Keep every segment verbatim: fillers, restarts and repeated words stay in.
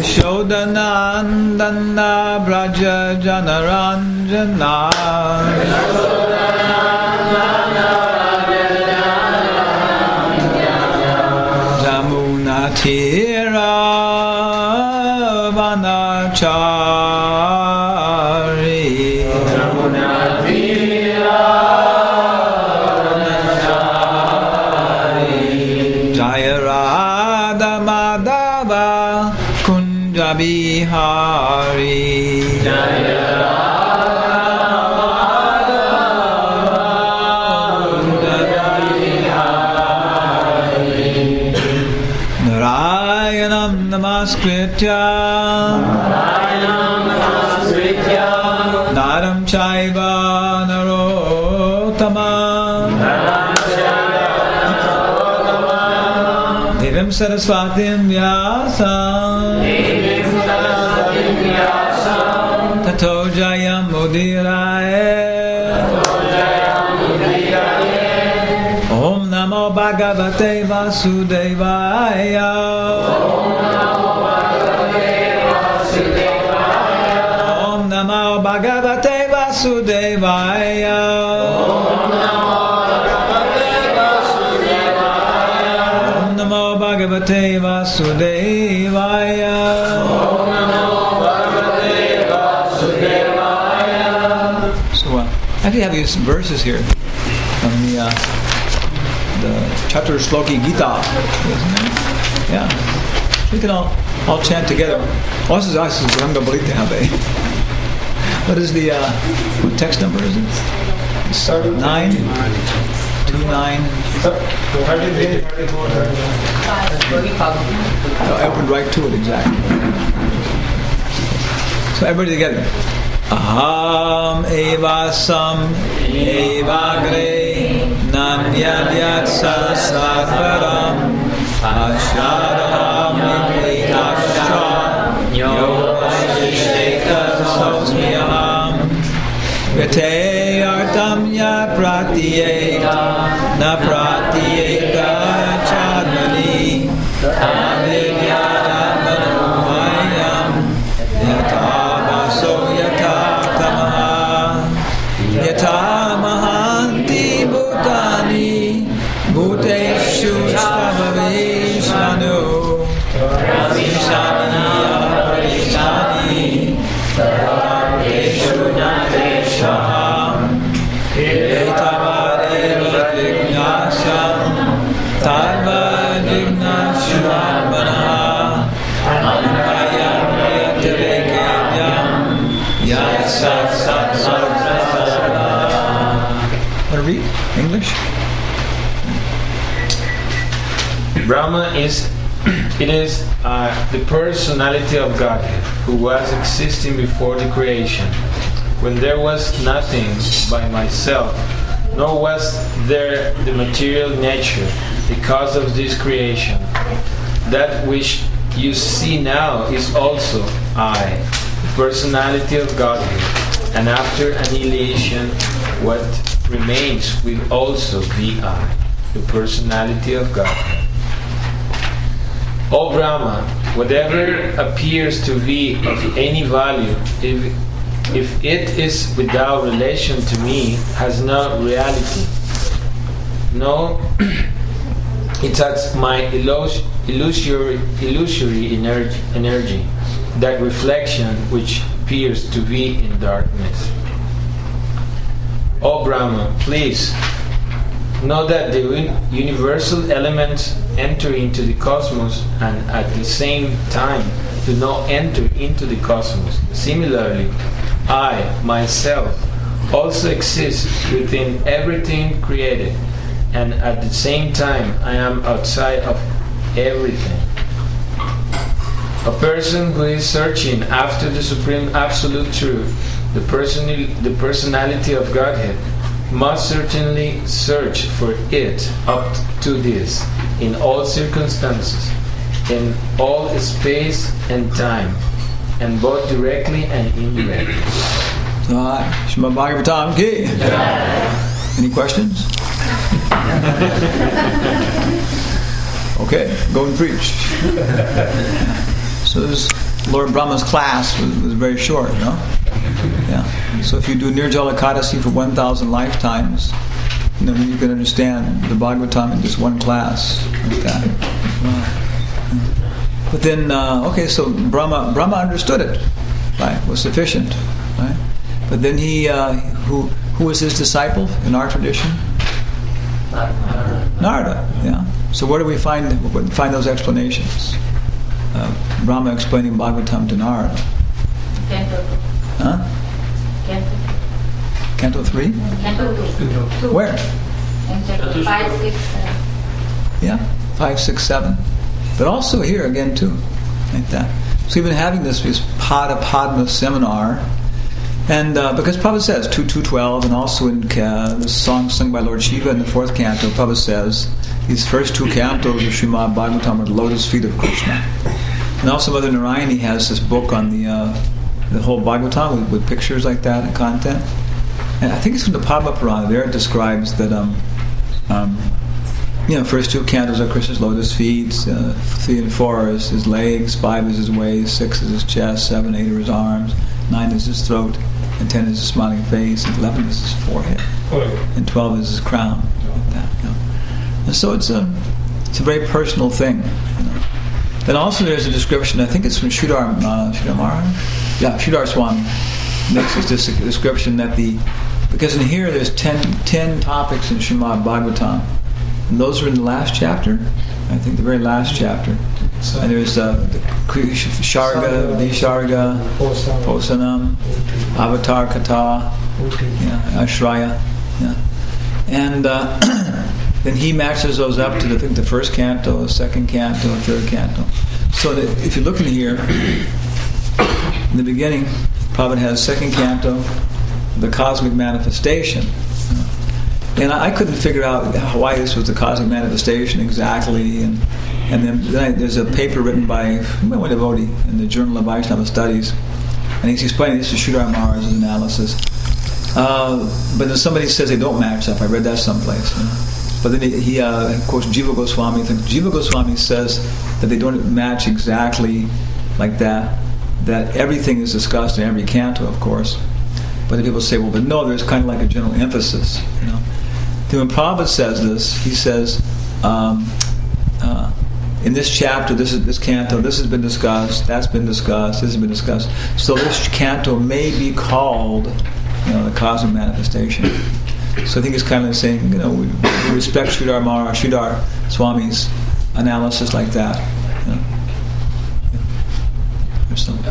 Yashodanandana Braja Janaranjana Jamuna Tira Vanachari Jamuna Tira Vanachari Jaya Radha Madhava Kunja Bihari Jaya Namaskritya Namaskritya Naram Chaiva Narottama Devim Saraswatim Vyasam Tato Jayam Mudiraye Om Namo Bhagavate Vasudevaya Om Namo Bhagavate Vasudevaya Om Namo Bhagavate Vasudevaya So uh, I actually have these verses here from the uh, the Chatur Shloki Gita, isn't it? Yeah. We can all, all chant together. What is the uh, what text number is it? Nine? Two nine. No, I opened right to it exactly. So everybody together. Aham evasam evagre nanyadyat sarasatvaram ashadaham nitasha yogashisheka sosmiyaham vete artam ya pratyeta na pratyeta chadmani avidyada manomayam yata baso yata tamaha yata mahanti bhutani bhuteshu svabhavishvanu parishaniya parishani sarveshu nateshaham etavadeva jignasam tarva jignashvamanaha anayam yatavekedyam yasat sat sat Want to read English? Brahma is, it is uh, the personality of Godhead who was existing before the creation, when there was nothing by myself, nor was there the material nature, the cause of this creation. That which you see now is also I, the personality of Godhead, and after annihilation, what remains will also be I, the personality of Godhead. O Brahma, whatever appears to be of any value, if, if it is without relation to me, has no reality. No, it has my illus- illusory, illusory energy, energy, that reflection which appears to be in darkness. O Brahma, please know that the un- universal elements enter into the cosmos and at the same time do not enter into the cosmos. Similarly, I, myself, also exist within everything created, and at the same time I am outside of everything. A person who is searching after the supreme absolute truth, the, person- the personality of Godhead, must certainly search for it up to this, in all circumstances, in all space and time, and both directly and indirectly. Alright, Srimad Bhagavatam ki. Any questions? Okay, go and preach. So there's Lord Brahma's class was, was very short, no? Yeah. So if you do Nirjala Ekadasi for one thousand lifetimes, you know, you can understand the Bhagavatam in just one class like that. Wow. But then, uh, okay, so Brahma Brahma understood it, right? Was sufficient, right? But then he, uh, who who was his disciple in our tradition? Narada. Yeah. So where do we find find those explanations? Uh, Brahma explaining Bhagavatam to Narada. Canto. Huh? Canto. Canto three? Canto two. Where? And chapter five, six, seven. Yeah, five, six, seven. But also here again too, like that. So we've been having this, this Pada Padma seminar, and uh, because Prabhupada says two, two, twelve, and also in uh, the song sung by Lord Shiva in the fourth canto, Prabhupada says these first two cantos of Srimad Bhagavatam are the lotus feet of Krishna. And also Mother Narayani has this book on the uh, the whole Bhagavatam with, with pictures like that and content. And I think it's from the Padma Purana. There it describes that um, um, you know, first two cantos are Krishna's lotus feet, uh, three and four are his, his legs, five is his waist, six is his chest, seven, eight are his arms, nine is his throat, and ten is his smiling face, and eleven is his forehead, and twelve is his crown. Like that, you know. And so it's a it's a very personal thing. You know. Then also there's a description. I think it's from Sridhar uh, Sridhar Maharaj. Yeah, Sridhar Swami makes this description that the because in here there's ten, ten topics in Srimad Bhagavatam. And those are in the last chapter, I think the very last chapter. And there's uh, the Sharga, Visharga, Posanam, Avatar Kata, yeah, Ashraya. Yeah. And uh, then he matches those up to the, I think the first canto, the second canto, the third canto. So that if you look in here, in the beginning, Prabhupada has second canto, the cosmic manifestation. And I couldn't figure out why this was the cosmic manifestation exactly. And and then, then I, there's a paper written by one devotee in the Journal of Vaishnava Studies, and he's explaining this to Sridhar Maharaj's analysis. Uh, but then somebody says they don't match up. I read that someplace. You know? But then he, he uh, quotes Jiva Goswami. I think Jiva Goswami says that they don't match exactly like that. That everything is discussed in every canto, of course. But then people say, well, but no, there's kind of like a general emphasis, you know. Then when Prabhupada says this, he says, um, uh, in this chapter, this is this canto, this has been discussed, that's been discussed, this has been discussed. So this canto may be called, you know, the cosmic manifestation. So I think it's kind of saying, you know, we, we respect Sridhar Maharaj, Sridhar Swami's analysis like that. You know. Yeah. There's some.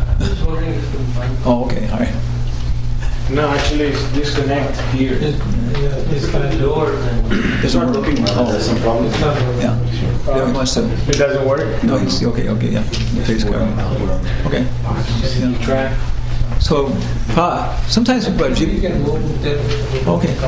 Oh, okay, all right. No, actually, it's disconnect here. It's kind of door. It's not looking like oh. there's some problem. Yeah. Yeah, he wants to. It doesn't work? No, he's okay, okay, yeah. Face cover. Okay. Yeah. Try. So, pa, sometimes, but you can move the. okay.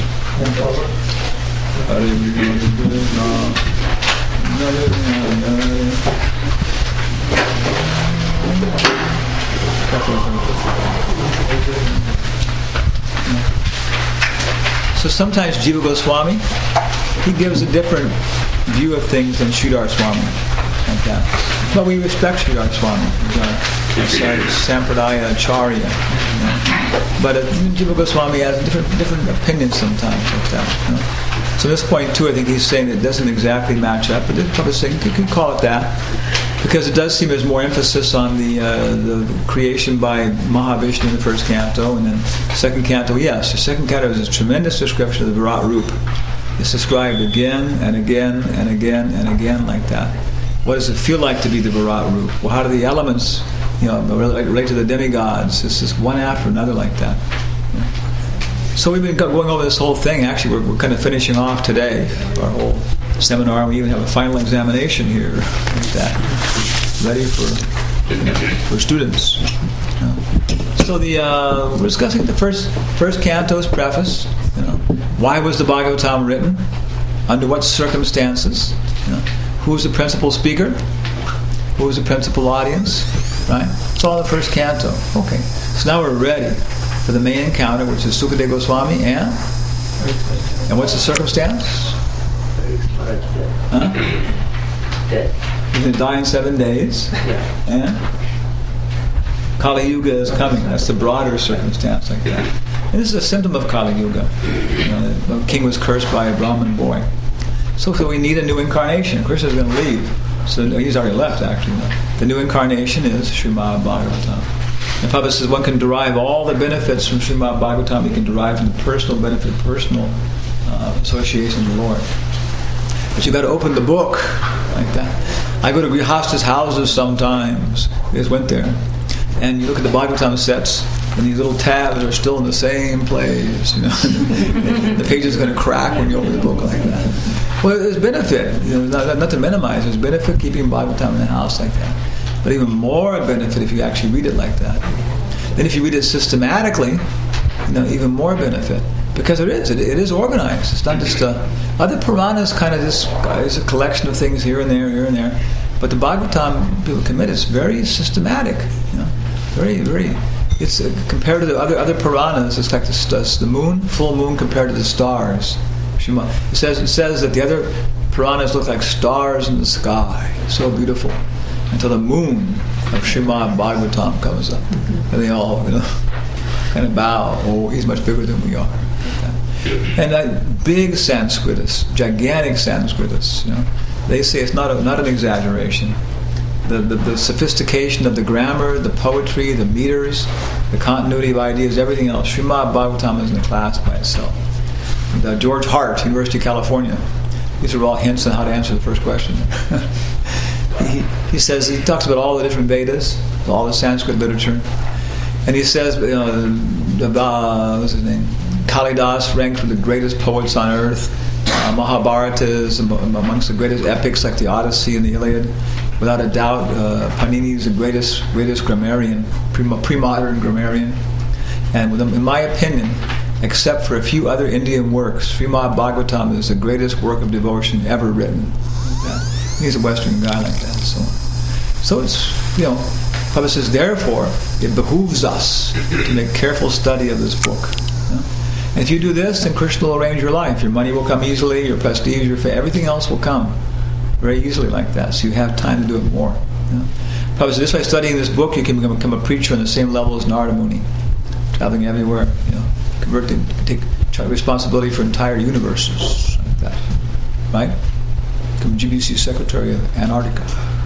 So sometimes Jiva Goswami, he gives a different view of things than Sridhar Swami, like that. But we respect Sridhar Swami, he's our, our Sampradaya Acharya. You know. But uh, Jiva Goswami has different different opinions sometimes, like that. You know. So at this point too, I think he's saying it doesn't exactly match up, but it's probably saying you could call it that. Because it does seem there's more emphasis on the uh, the creation by Mahavishnu in the first canto, and then second canto, yes, the second canto is a tremendous description of the Virat Rup. It's described again and again and again and again like that. What does it feel like to be the Virat Rup? Well, how do the elements, you know, relate, relate to the demigods? It's just one after another like that. You know. So we've been going over this whole thing. Actually, we're, we're kind of finishing off today our whole seminar. We even have a final examination here like that, ready for you know, for students. You know. So the uh, we're discussing the first first canto's preface. You know, why was the Bhagavatam written? Under what circumstances? You know, who was the principal speaker? Who was the principal audience? Right. It's all the first canto. Okay. So now we're ready for the main encounter, which is Sukadeva Goswami and and what's the circumstance? Huh? He's going to die in seven days. And Kali Yuga is coming. That's the broader circumstance like that. And this is a symptom of Kali Yuga. You know, the king was cursed by a Brahmin boy. So, so we need a new incarnation. Krishna's going to leave. So no, he's already left, actually. The new incarnation is Srimad Bhagavatam. And Prabhupada says one can derive all the benefits from Srimad Bhagavatam. You can derive from the personal benefit, personal uh, association with the Lord. But you've got to open the book like that. I go to Grihastha's houses sometimes. I just went there. And you look at the Bhagavatam sets, and these little tabs are still in the same place. You know, the page is going to crack when you open the book like that. Well, there's benefit. You know, not, not to minimize. There's benefit keeping Bhagavatam in the house like that. But even more benefit if you actually read it like that. Then if you read it systematically, you know, even more benefit. Because it is. It, it is organized. It's not just... Uh, other Puranas kind of just... Uh, it's a collection of things here and there, here and there. But the Bhagavatam people commit is very systematic. You know, very, very... It's uh, compared to the other other Puranas, it's like the, the moon, full moon compared to the stars. It says it says that the other Puranas look like stars in the sky, so beautiful, until the moon of Srimad Bhagavatam comes up, and they all, you know, kind of bow. Oh, he's much bigger than we are. And that big Sanskritists, gigantic Sanskritists, you know, they say it's not a, not an exaggeration. The, the the sophistication of the grammar, the poetry, the meters, the continuity of ideas, everything else. Srimad Bhagavatam is in a class by itself. And, uh, George Hart, University of California. These are all hints on how to answer the first question. he, he says, he talks about all the different Vedas, all the Sanskrit literature. And he says, you know, uh, what's his name? Kalidas ranked with the greatest poets on earth. Uh, Mahabharata is amongst the greatest epics like the Odyssey and the Iliad. Without a doubt, uh, Panini is the greatest greatest grammarian, pre- pre-modern grammarian. And with, in my opinion, except for a few other Indian works, Srimad Bhagavatam is the greatest work of devotion ever written. Like he's a Western guy like that. So, so it's, you know, Prabhupada says, therefore, it behooves us to make careful study of this book. You know? And if you do this, then Krishna will arrange your life. Your money will come easily, your prestige, your fame, everything else will come very easily like that. So you have time to do it more. You know? Prabhupada says, this way, studying this book, you can become a preacher on the same level as Narada Muni, traveling everywhere. You know, convert to take responsibility for entire universes like that, right? Become G B C Secretary of Antarctica.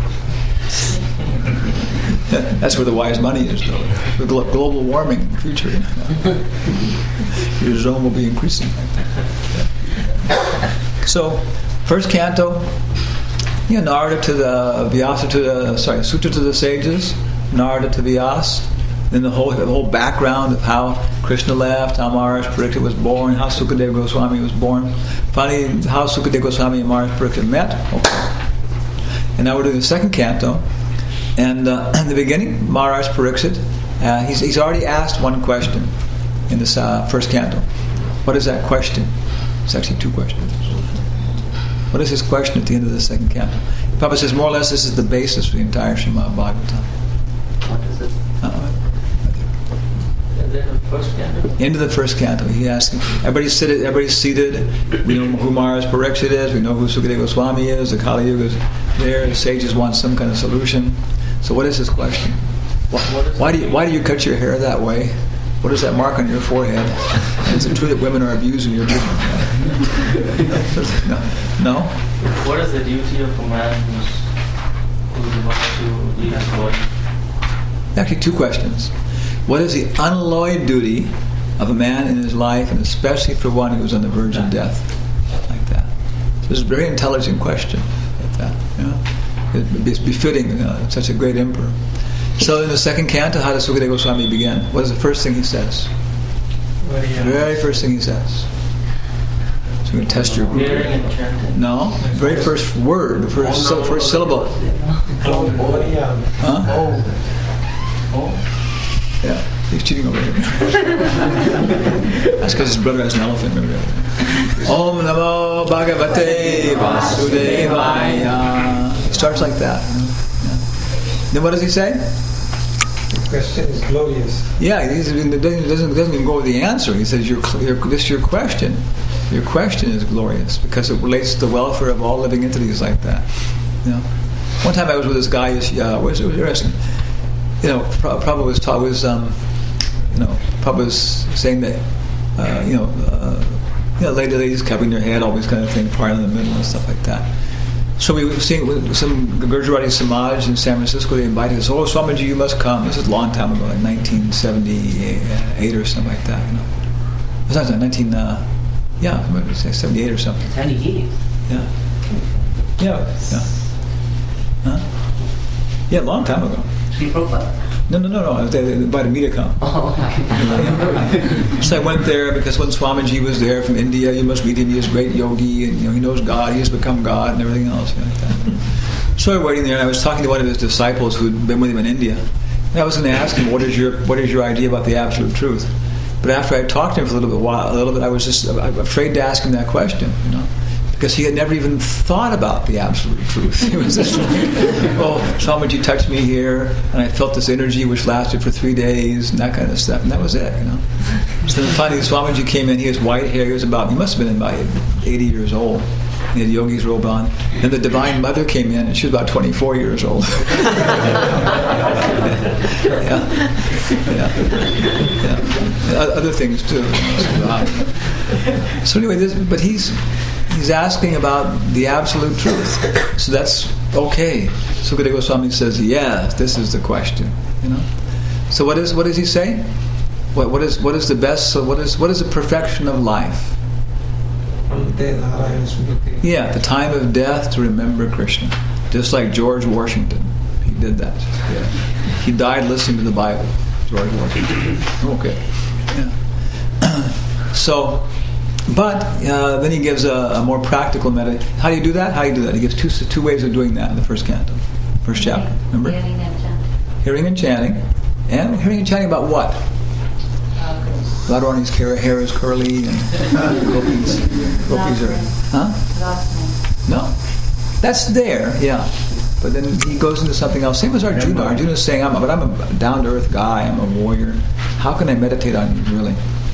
That's where the wise money is, though. The glo- global warming in the future. You know? Your zone will be increasing like that. Yeah. So, first canto, you know, Narada to the Vyasa to the sorry, Sutra to the sages, Narada to Vyasa. Then the whole the whole background of how Krishna left, how Maharaj Pariksit was born, how Sukadeva Goswami was born. Finally, how Sukadeva Goswami and Maharaj Pariksit met. Okay. And now we're doing the second canto. And uh, in the beginning, Maharaj Pariksit, uh, he's, he's already asked one question in this uh, first canto. What is that question? It's actually two questions. What is his question at the end of the second canto? Prabhupada says more or less this is the basis for the entire Srimad Bhagavatam. What is it? Uh-oh. The first canto? Into the first canto, he asks, everybody's seated, everybody's seated. We know who Maharaj Pariksit is. We know who Sukadeva Goswami is. The Kali Yuga is there. The sages want some kind of solution. So, what is his question? Why, why do you why do you cut your hair that way? What is that mark on your forehead? And is it true that women are abusing your children? no. no. What is the duty of a man who's who's about to leave his body? Actually, two questions. What is the unalloyed duty of a man in his life, and especially for one who is on the verge of death, like that? So this is a very intelligent question, like that. You know, it's befitting uh, such a great emperor. So in the second canto, how does Sukadeva Goswami begin? What is the first thing he says? Very, uh, very first thing he says. So you're going to test your group. Hearing and chanting. No, very first word, the first, syll- first syllable. Huh? Oh. Yeah, he's cheating over here. That's because his brother has an elephant. Remember that? Om Namo Bhagavate Vasudevaya. He starts like that. Yeah. Then what does he say? The question is glorious. Yeah, he doesn't, doesn't, doesn't even go with the answer. He says, your, your, this is your question. Your question is glorious because it relates to the welfare of all living entities like that. You know? One time I was with this guy, uh, it was interesting. you know, Prabhupada was taught was, um, you know, Prabhupada was saying that, uh, you know, uh, you know, lady ladies covering their head, all this kind of thing, part in the middle and stuff like that. So we were seeing with some Gujarati Samaj in San Francisco. They invited us. Oh, Swamiji, you must come. This is a long time ago, like nineteen seventy-eight or something like that. You know, it was not nineteen. Uh, yeah, seventy-eight or something. seventy-eight. Yeah. Yeah. Yeah. Huh? Yeah, a long time ago. Sri Prabhupada. No, no, no, no. They, they invited me to come. Oh, okay. So I went there because when Swamiji was there from India, you must meet him. He is a great yogi, and you know he knows God. He has become God, and everything else. You know, like that. So I was waiting there, and I was talking to one of his disciples who had been with him in India. And I was going to ask him, "What is your What is your idea about the absolute truth?" But after I talked to him for a little bit, while, a little bit, I was just afraid to ask him that question. You know. Because he had never even thought about the absolute truth. He was just like, oh, Swamiji touched me here, and I felt this energy which lasted for three days, and that kind of stuff. And that was it, you know. So then finally Swamiji came in. He has white hair. He was about, he must have been about eighty years old. He had yogi's robe on. And the Divine Mother came in, and she was about twenty-four years old. yeah. Yeah. Yeah. And other things, too. So anyway, this, but he's... He's asking about the absolute truth. So that's okay. Sukadeva Goswami says, yes, this is the question. You know. So what is what does he say? What what is what is the best? So what is what is the perfection of life? Yeah, the time of death to remember Krishna. Just like George Washington, he did that. Yeah. He died listening to the Bible. George Washington. Okay. Yeah. So. But uh, then he gives a, a more practical method. How do you do that? How do you do that? He gives two two ways of doing that in the first canto, first chapter. Remember? Hearing and chanting. Hearing and chanting. And hearing and chanting about what? Radharani's hair is curly and gopis, gopis are... Huh? Last name. No. That's there, yeah. But then he goes into something else. Same as Arjuna. Arjuna is saying, I'm, but I'm a down-to-earth guy. I'm a warrior. How can I meditate on you, really?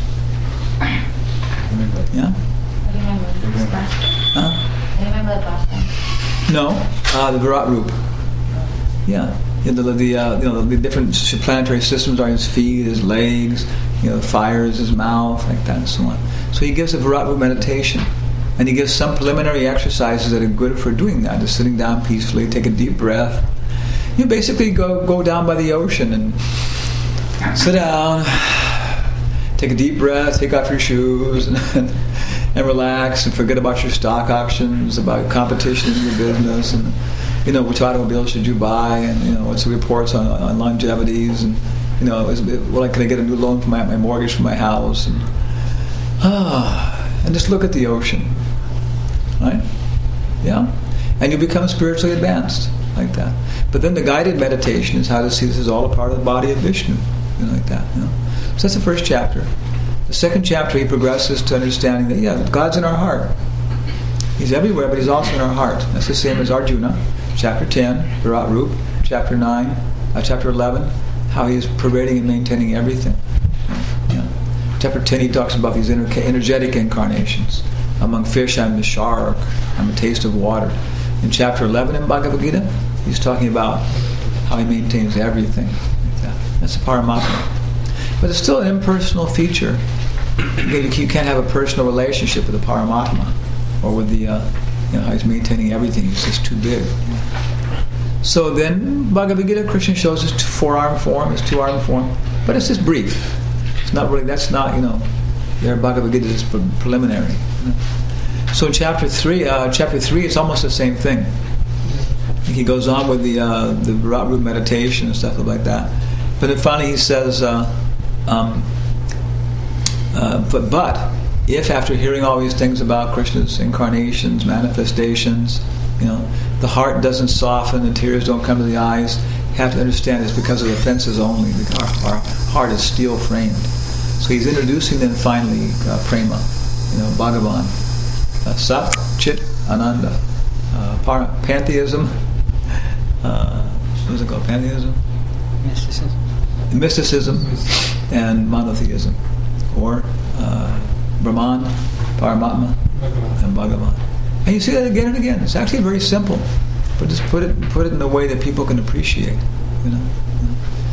Yeah? I remember the pastime. Huh? I remember the pastime. No, uh, the Virat Rup. Yeah, yeah the the uh, you know the different planetary systems are his feet, his legs. You know, the fire is his mouth, like that, and so on. So he gives a Virat Rup meditation, and he gives some preliminary exercises that are good for doing that. Just sitting down peacefully, take a deep breath. You basically go go down by the ocean and sit down. Take a deep breath, take off your shoes, and, and, and relax, and forget about your stock options, about competition in your business, and you know which automobile should you buy, and you know what's the reports on, on longevities, and you know is, well, can I get a new loan for my, my mortgage for my house, and ah, and just look at the ocean, right? Yeah, and you become spiritually advanced like that. But then the guided meditation is how to see this is all a part of the body of Vishnu, you know, like that. You know? So that's the first chapter. The second chapter, he progresses to understanding that, yeah, God's in our heart. He's everywhere, but he's also in our heart. That's the same as Arjuna. Chapter ten, Virat Rup. Chapter nine, uh, chapter eleven, how he is pervading and maintaining everything. Yeah. Chapter ten, he talks about these ener- energetic incarnations. Among fish, I'm the shark. I'm a taste of water. In chapter eleven in Bhagavad Gita, he's talking about how he maintains everything. Like that. That's a Paramatma. But it's still an impersonal feature. You can't have a personal relationship with the Paramatma or with the, uh, you know, how he's maintaining everything. He's just too big. So then, Bhagavad Gita, Krishna shows his four-arm form, his two-arm form, but it's just brief. It's not really. That's not, you know, their Bhagavad Gita is pre- preliminary. You know? So in chapter three, uh, chapter three, it's almost the same thing. He goes on with the uh, the Virat Rup meditation and stuff like that. But then finally, he says. Uh, Um, uh, but, but if after hearing all these things about Krishna's incarnations, manifestations, you know, the heart doesn't soften, the tears don't come to the eyes, you have to understand it's because of offenses only. Our, our heart is steel framed. So he's introducing then finally uh, prema, you know, Bhagavan, uh, Sat, Chit, Ananda, uh, para, pantheism. Uh, what is it called? Pantheism. Mysticism. Mysticism and monotheism, or uh, Brahman, Paramatma, and Bhagavan. And you see that again and again. It's actually very simple, but just put it put it in a way that people can appreciate. You know.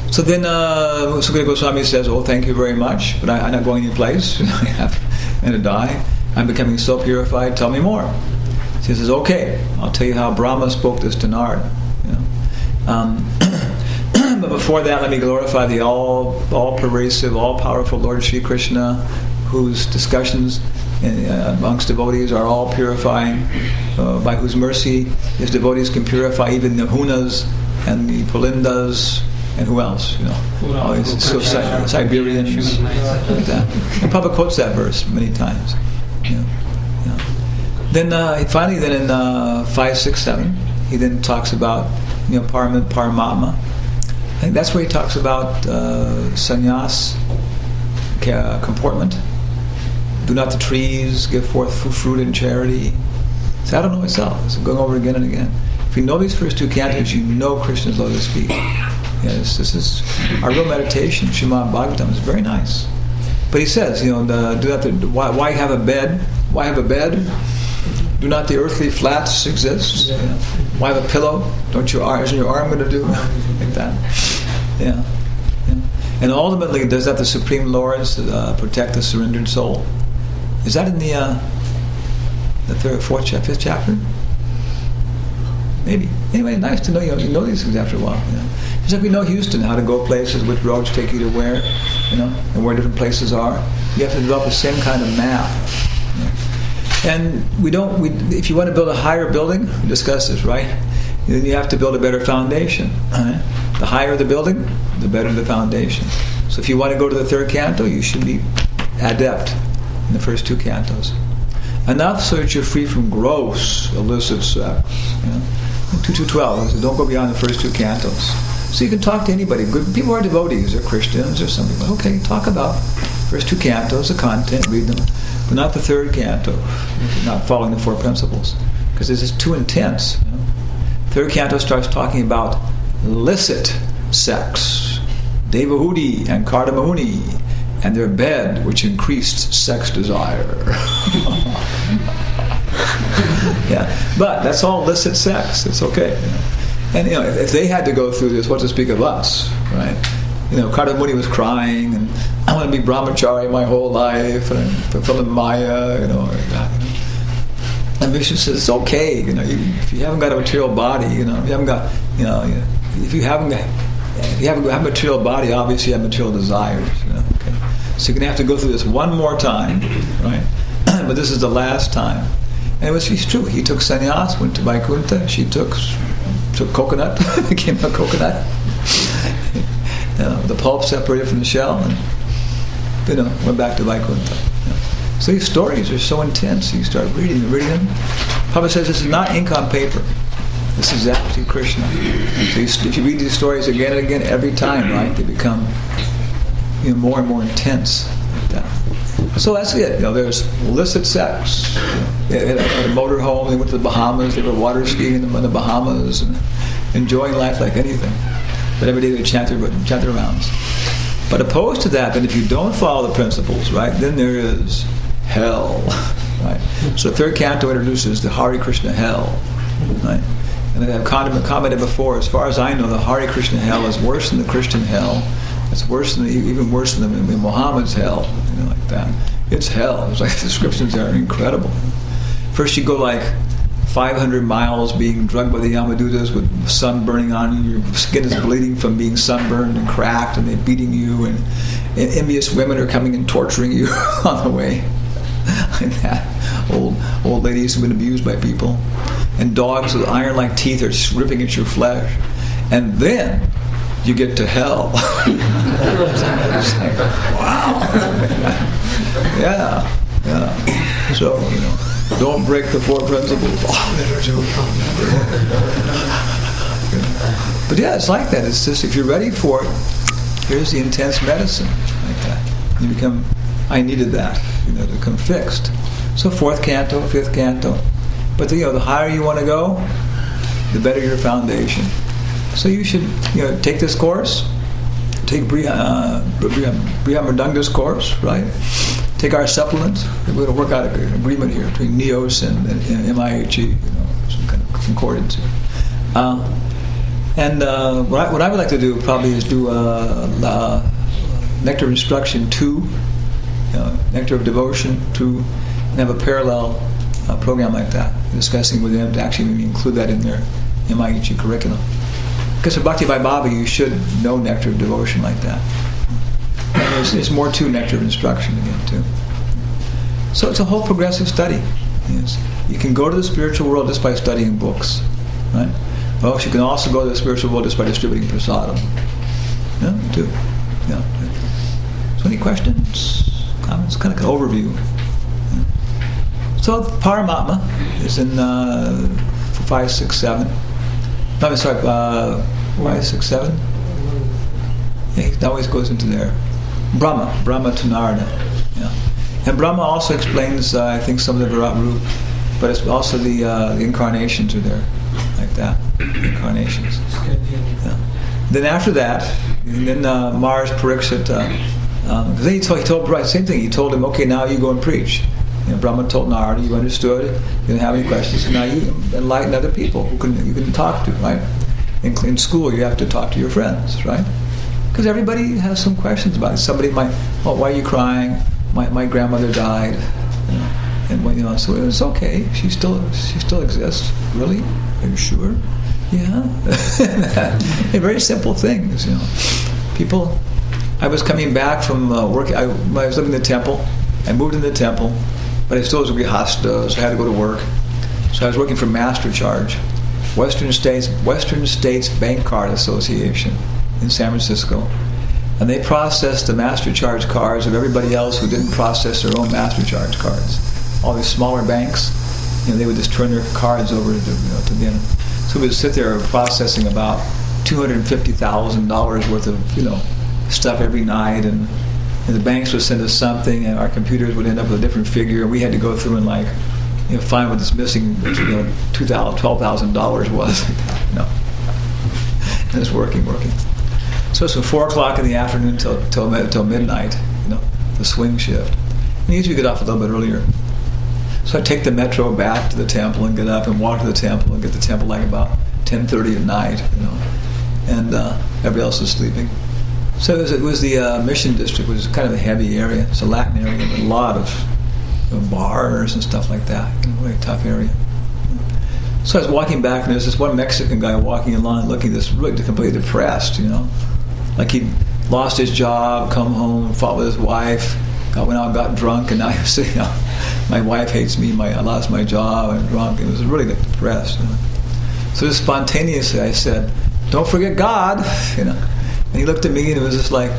So then uh, Sukadeva Goswami says, oh, thank you very much, but I, I'm not going any place. I have and to die. I'm becoming so purified. Tell me more. He says, okay, I'll tell you how Brahma spoke this to Narada. You know? um, but before that, let me glorify the all, all-pervasive, all-powerful Lord Sri Krishna, whose discussions in, uh, amongst devotees are all purifying, uh, by whose mercy his devotees can purify even the Hunas and the Pulindas. And who else? You know, all these so Si- Siberians, like that. And Prabhupada quotes that verse many times. You know, you know. Then uh, finally, then in uh, five, six, seven, he then talks about you know Param- Paramatma. I think that's where he talks about uh, sannyas, uh, comportment. Do not the trees give forth fruit in charity? So I don't know myself. It's going over again and again. If you know these first two cantos, you know Krishna's lotus feet. Yes, this is our real meditation. Srimad Bhagavatam is very nice. But he says, you know, the, do not the, why, why have a bed? Why have a bed? Do not the earthly flats exist? You know? Why have a pillow? Don't your arm, isn't your arm going to do like that? Yeah. yeah. And ultimately, does that the Supreme Lord uh, protect the surrendered soul? Is that in the uh, the third, fourth, fifth chapter? Maybe. Anyway, nice to know you know, you know these things after a while. You know? Just like we know Houston, how to go places, which roads take you to where, you know, and where different places are. You have to develop the same kind of map. You know? And we don't. We, if you want to build a higher building, we discussed this, right? Then you have to build a better foundation. Right? The higher the building, the better the foundation. So if you want to go to the third canto, you should be adept in the first two cantos. Enough so that you're free from gross illicit sex. You know? two two twelve, so don't go beyond the first two cantos. So you can talk to anybody. Good people are devotees, or Christians, or something. Okay, talk about first two cantos, the content, read them, but not the third canto. Not following the four principles, because this is too intense. You know? Third canto starts talking about illicit sex, Devahudi and Kardamahuni, and their bed, which increased sex desire. Yeah, but that's all illicit sex. It's okay. You know? And you know, if, if they had to go through this, what to speak of us, right? You know, Kardamuni was crying, and I want to be brahmachari my whole life, and fulfilling Maya, you know. Or that, you know. And Vishnu says it's okay. You know, you, if you haven't got a material body, you know, if you haven't got, you know, if you haven't, if you haven't got a material body, obviously you have material desires. You know, okay. So you're gonna have to go through this one more time, right? But this is the last time. And it was it's true. He took sannyas, went to Vaikuntha. She took took coconut, became a coconut. You know, the pulp separated from the shell, and you know went back to Vaikuntha. You know. So these stories are so intense. You start reading them, reading them. Prabhupada says this is not ink on paper. This is actually Krishna. So you, if you read these stories again and again, every time, right, they become you know more and more intense. Like that. So that's it. You know, there's illicit sex. You know, they had a, had a motorhome. They went to the Bahamas. They were water skiing in the, in the Bahamas and enjoying life like anything. But every day they chant their, chant their rounds. But opposed to that, then if you don't follow the principles, right, then there is hell. Right. So the third canto introduces the Hare Krishna hell. Right. And I've commented before. As far as I know, the Hare Krishna hell is worse than the Christian hell. It's worse than the, even worse than the, Muhammad's hell, you know, like that. It's hell. It's like the descriptions are incredible. First, you go like five hundred miles being drugged by the Yamadutas with sun burning on you. Your skin is bleeding from being sunburned and cracked, and they're beating you. And, and envious women are coming and torturing you on the way, like that. Old old ladies who've been abused by people, and dogs with iron-like teeth are ripping at your flesh, and then you get to hell. It's like, wow. Yeah, yeah. So, you know, don't break the four principles. But yeah, it's like that. It's just, if you're ready for it, here's the intense medicine, like that. You become, I needed that, you know, to become fixed. So fourth canto, fifth canto. But, you know, the higher you want to go, the better your foundation. So you should, you know, take this course, take Briha, uh, Briha, Briha Mridanga's course, right? Take our supplements. We're going to work out an agreement here between NEOS and, and, and M I H E, you know, some kind of concordance here. Uh, And uh, what, I, what I would like to do probably is do uh, uh, Nectar of Instruction two, you know, Nectar of Devotion two, and have a parallel uh, program like that, discussing with them to actually maybe include that in their M I H curriculum. Because for Bhakti Vaibhava, you should know Nectar of Devotion like that. And there's, there's more to Nectar of Instruction again, too. So it's a whole progressive study. Yes. You can go to the spiritual world just by studying books, right? Well, you can also go to the spiritual world just by distributing prasadam. Yeah, too. Yeah. So any questions, comments? Kind of an overview. Yeah. So Paramatma is in uh, five, six, seven. No, I'm sorry, uh, five, six, seven. Yeah, he always goes into there. Brahma, Brahma to Narada. Yeah. And Brahma also explains, uh, I think, some of the Virat Roop, but it's also the, uh, the incarnations are there, like that, incarnations. Yeah. Then after that, and then uh, Mars Parikshit, because uh, um, then he told, he told right, same thing. He told him, okay, now you go and preach. You know, Brahma told Narada, you understood, you didn't have any questions, so now you enlighten other people who can you can talk to, right? In, in school, you have to talk to your friends, right? Because everybody has some questions about it. Somebody might, oh, why are you crying? My my grandmother died, you know, and when, you know, so it's okay. She still she still exists. Really? Are you sure? Yeah. Very simple things, you know. People. I was coming back from uh, work. I, I was living in the temple. I moved in the temple, but I still was grihasta, so I had to go to work. So I was working for Master Charge, Western States Western States Bank Card Association in San Francisco. And they processed the Master Charge cards of everybody else who didn't process their own Master Charge cards. All these smaller banks, you know, they would just turn their cards over to, you know, to them. So we would sit there processing about two hundred fifty thousand dollars worth of, you know, stuff every night, and, and the banks would send us something, and our computers would end up with a different figure, and we had to go through and, like, you know, find what this missing, you know, two thousand, twelve thousand dollars was. No. And it's working, working. So it's from four o'clock in the afternoon till till till midnight, you know, the swing shift. And usually we get off a little bit earlier. So I take the metro back to the temple and get up and walk to the temple and get to the temple like about ten thirty at night, you know, and uh, everybody else is sleeping. So it was, it was the uh, Mission District, which is kind of a heavy area. It's a Latin area with a lot of you know, bars and stuff like that. You know, really tough area. So I was walking back, and there's this one Mexican guy walking along, looking this really completely depressed, you know. Like he'd lost his job, come home, fought with his wife, got went out and got drunk, and now he's saying, you know, my wife hates me, my, I lost my job, I'm drunk. It was really like, depressed. You know? So just spontaneously I said, don't forget God, you know. And he looked at me, and it was just like,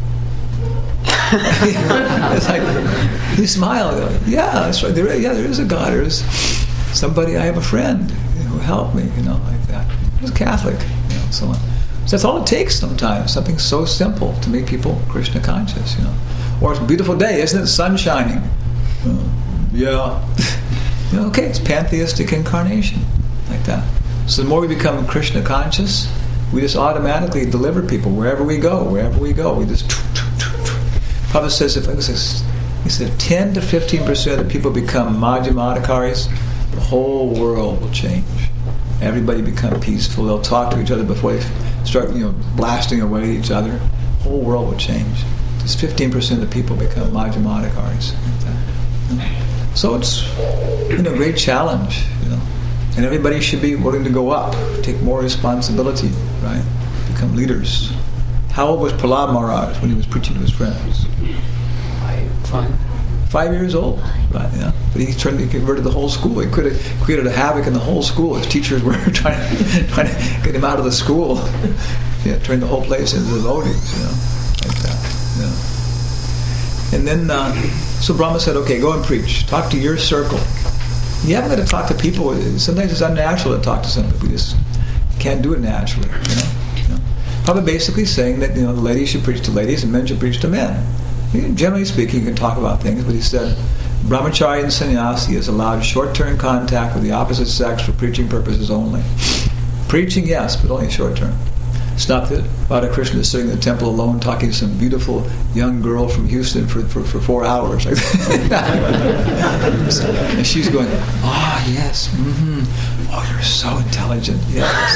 it's like, he smiled. Yeah, that's right. There, yeah, there is a God. There's somebody, I have a friend who helped me, you know, like that. He was Catholic, you know, so on. So that's all it takes sometimes, something so simple to make people Krishna conscious, you know. Or it's a beautiful day, isn't it? Sun shining. Uh, yeah. You know, okay, it's pantheistic incarnation, like that. So the more we become Krishna conscious, we just automatically deliver people wherever we go, wherever we go. We just... Prabhupada says, if he said, if ten to fifteen percent of people become Madhyamadikaris, the whole world will change. Everybody become peaceful. They'll talk to each other before they start, you know, blasting away at each other. The whole world will change. Just fifteen percent of people become Madhyamadikaris. So it's, you know, a great challenge, you know. And everybody should be willing to go up, take more responsibility, right? Become leaders. How old was Prahlad Maharaj when he was preaching to his friends? Five. Five years old, right? Yeah. But he turned, he converted the whole school. He could have created a havoc in the whole school. His teachers were trying to, trying to get him out of the school. Yeah, turn the whole place into devotees, you know, like that. Yeah. And then, uh, so Brahma said, "Okay, go and preach. Talk to your circle. You haven't got to talk to people. Sometimes it's unnatural to talk to somebody. We just can't do it naturally, you know." Probably basically saying that, you know, the ladies should preach to ladies and men should preach to men. You know, generally speaking, you can talk about things, but he said, brahmachari and sannyasi is allowed short-term contact with the opposite sex for preaching purposes only. Preaching, yes, but only short-term. It's not that Radha Krishna is sitting in the temple alone talking to some beautiful young girl from Houston for, for, for four hours. And she's going, ah, oh, yes, mm-hmm. Oh, you're so intelligent. Yes.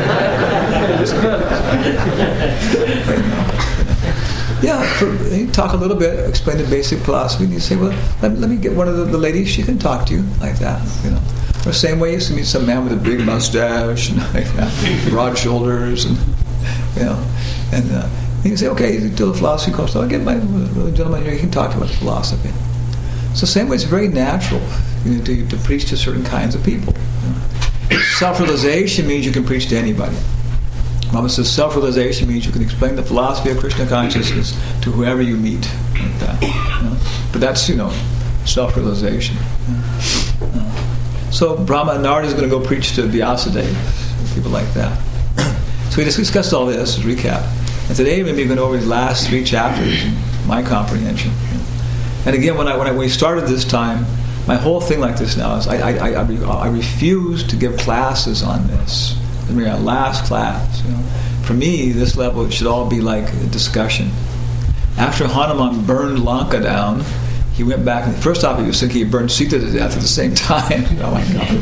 Yeah, for, you talk a little bit, explain the basic philosophy, and you say, well, let, let me get one of the, the ladies, she can talk to you like that, you know. Or the same way you used to meet some man with a big mustache and like that, broad shoulders, and you know, and uh, you can say, okay, you do the philosophy course. I'll get my uh, gentleman here. He can talk about the philosophy. So, same way, it's very natural, you know, to, to preach to certain kinds of people. You know. Self-realization means you can preach to anybody. Mama says self-realization means you can explain the philosophy of Krishna consciousness to whoever you meet, like that. You know? But that's, you know, self-realization. You know? uh, so Brahma and Narada is going to go preach to Vyasadeva, people like that. So we just discussed all this, as a recap. And today we're going over these last three chapters in my comprehension. You know? And again, when I when I when we started this time, my whole thing like this now is I I, I, I, re, I refuse to give classes on this. I mean, our last class, you know. For me, this level, it should all be like a discussion. After Hanuman burned Lanka down, he went back, and first off, he was thinking he burned Sita to death at the same time. Oh my God.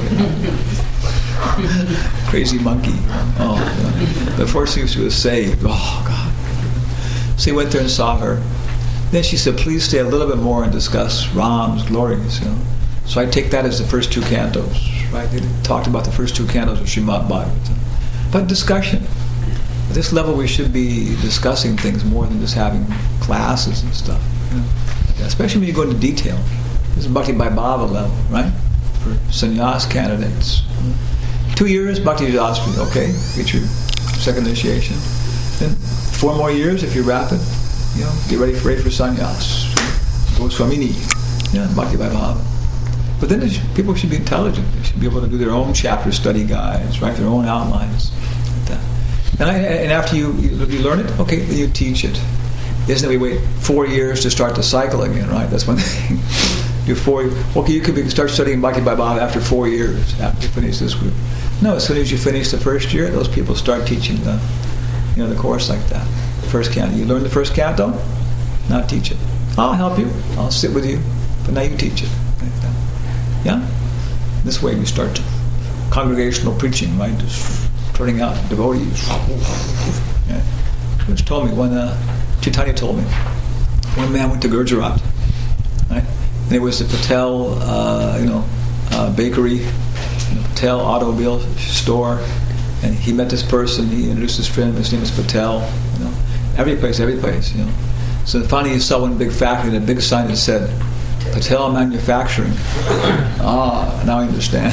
Crazy monkey. Oh, God. The first thing she was saved. Oh, God. So he went there and saw her. Then she said, please stay a little bit more and discuss Ram's glories, you know. So I take that as the first two cantos, right? They talked about the first two cantos of Srimad Bhagavatam. But discussion. At this level, we should be discussing things more than just having classes and stuff. You know? Especially when you go into detail. This is Bhakti Vaibhava level, right? For sannyas candidates. Two years, Bhakti Vidaspi, okay, get your second initiation. Then four more years, if you're rapid, you know, get ready for, ready for sannyas. Goswamini, yeah, Bhakti Vaibhava. But then should, people should be intelligent. They should be able to do their own chapter study guides, right? Their own outlines, like that. And, I, and after you, you you learn it, okay, then you teach it. Isn't it we wait four years to start the cycle again, right? That's one thing. Do four. Okay, you could be, start studying Bhakti Vaibhava after four years after you finish this group. No, as soon as you finish the first year, those people start teaching the, you know, the course like that. First canto. You learn the first canto, now teach it. I'll help you. I'll sit with you, but now you teach it. Like that. Yeah? This way we start congregational preaching, right? Just turning out devotees. Yeah. He just told me, when uh, Chaitanya told me, one man went to Gujarat, right? And it was the Patel, uh, you know, uh, bakery, you know, Patel automobile store, and he met this person, he introduced his friend, his name is Patel, you know, every place, every place, you know. So finally he saw one big factory, and a big sign that said, Patel Manufacturing. Ah, now I understand.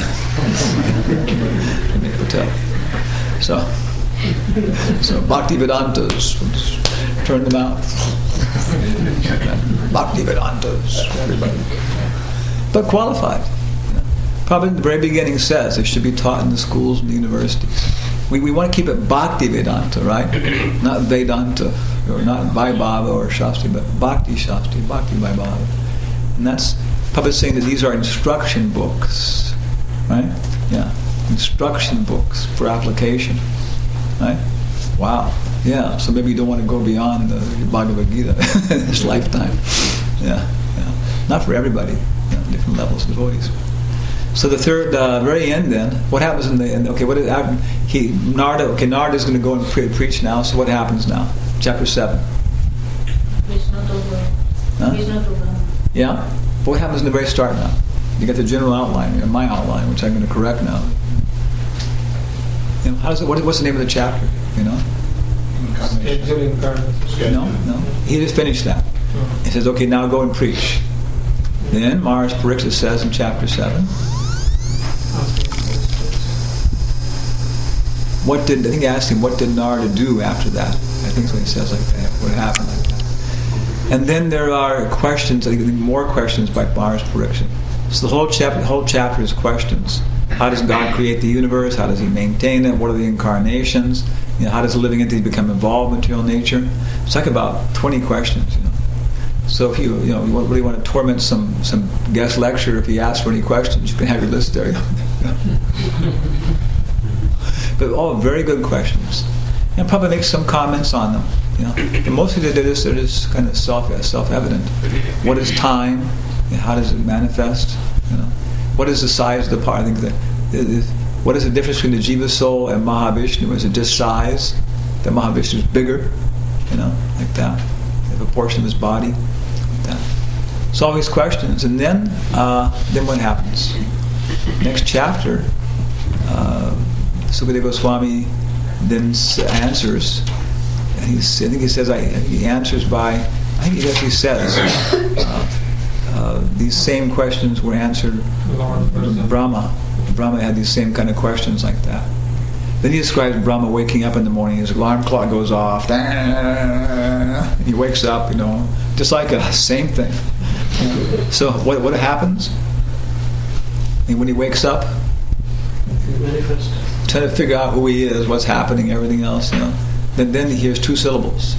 Patel. So, so Bhakti Vedantas, turn them out. Bhakti Vedantas, everybody. But qualified. Probably in the very beginning says it should be taught in the schools and the universities. We we want to keep it Bhakti Vedanta, right? Not Vedanta, or not Vaibhava or Shastri, but Bhakti Shastri, Bhakti Vaibhava. And that's Prabhupada saying that these are instruction books, right? Yeah, instruction books for application, right? Wow, yeah. So maybe you don't want to go beyond the Bhagavad Gita in this lifetime. Yeah, yeah. Not for everybody. You know, different levels of devotees. So the third, uh, very end. Then what happens in the end? Okay, what is he? Narada. Okay, Narada is going to go and pre- preach now. So what happens now? Chapter seven. Huh? Yeah? But what happens in the very start now? You get the general outline, you know, my outline, which I'm going to correct now. You know, how does it, what, what's the name of the chapter? You know? Incarnation. No, no. He just finished that. He says, okay, now go and preach. Then Maharaj Pariksit says in chapter seven, what did, I think he asked him, what did Narada do after that? I think that's what he says, like that. What happened like that? And then there are questions, I think more questions by Maharaj Pariksit. So the whole chapter, the whole chapter is questions. How does God create the universe? How does He maintain it? What are the incarnations? You know, how does a living entity become involved in material nature? It's like about twenty questions. You know. So if you you know you really want to torment some some guest lecturer, if he asks for any questions, you can have your list there. But all very good questions, and probably make some comments on them. You know, but mostly they're just they're just kind of self self evident. What is time? You know, how does it manifest? You know, what is the size of the part? I think that what is the difference between the Jiva soul and Mahavishnu? Is it just size? That Mahavishnu is bigger, you know, like that. The proportion of his body, like that. So all these questions, and then uh, then what happens? Next chapter, uh, Sukadeva Goswami then s- answers, and he's, I think he says, I, he answers by, I think he actually says, uh, uh, these same questions were answered Brahma. Brahma had these same kind of questions like that. Then he describes Brahma waking up in the morning, his alarm clock goes off, and he wakes up, you know, just like a same thing. So what what happens? And when he wakes up, trying to figure out who he is, what's happening, everything else, you know. Then then he hears two syllables.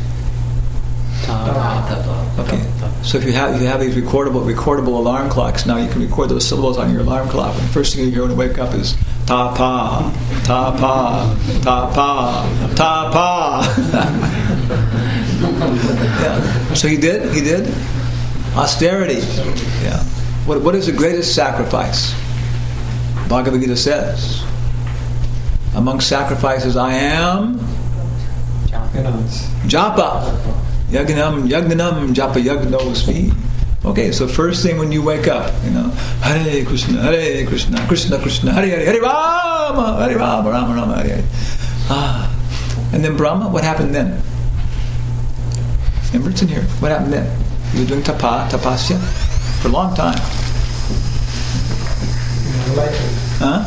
Okay. So if you have if you have these recordable recordable alarm clocks, now you can record those syllables on your alarm clock. And the first thing you hear when you wake up is ta pa, ta pa, ta pa, ta pa. Yeah. So he did. He did. Austerity. Yeah. What what is the greatest sacrifice? Bhagavad Gita says, among sacrifices, I am japa. Yagnam, yagnanam, japa yagnosmi. Okay, so first thing when you wake up, you know, Hare Krishna, Hare Krishna, Krishna Krishna, Hare Hare, Hare Rama, Hare Rama, Rama Rama, Hare Hare. Ah. And then Brahma, what happened then? Remember, it's in here. What happened then? You were doing tapa, tapasya for a long time. Huh?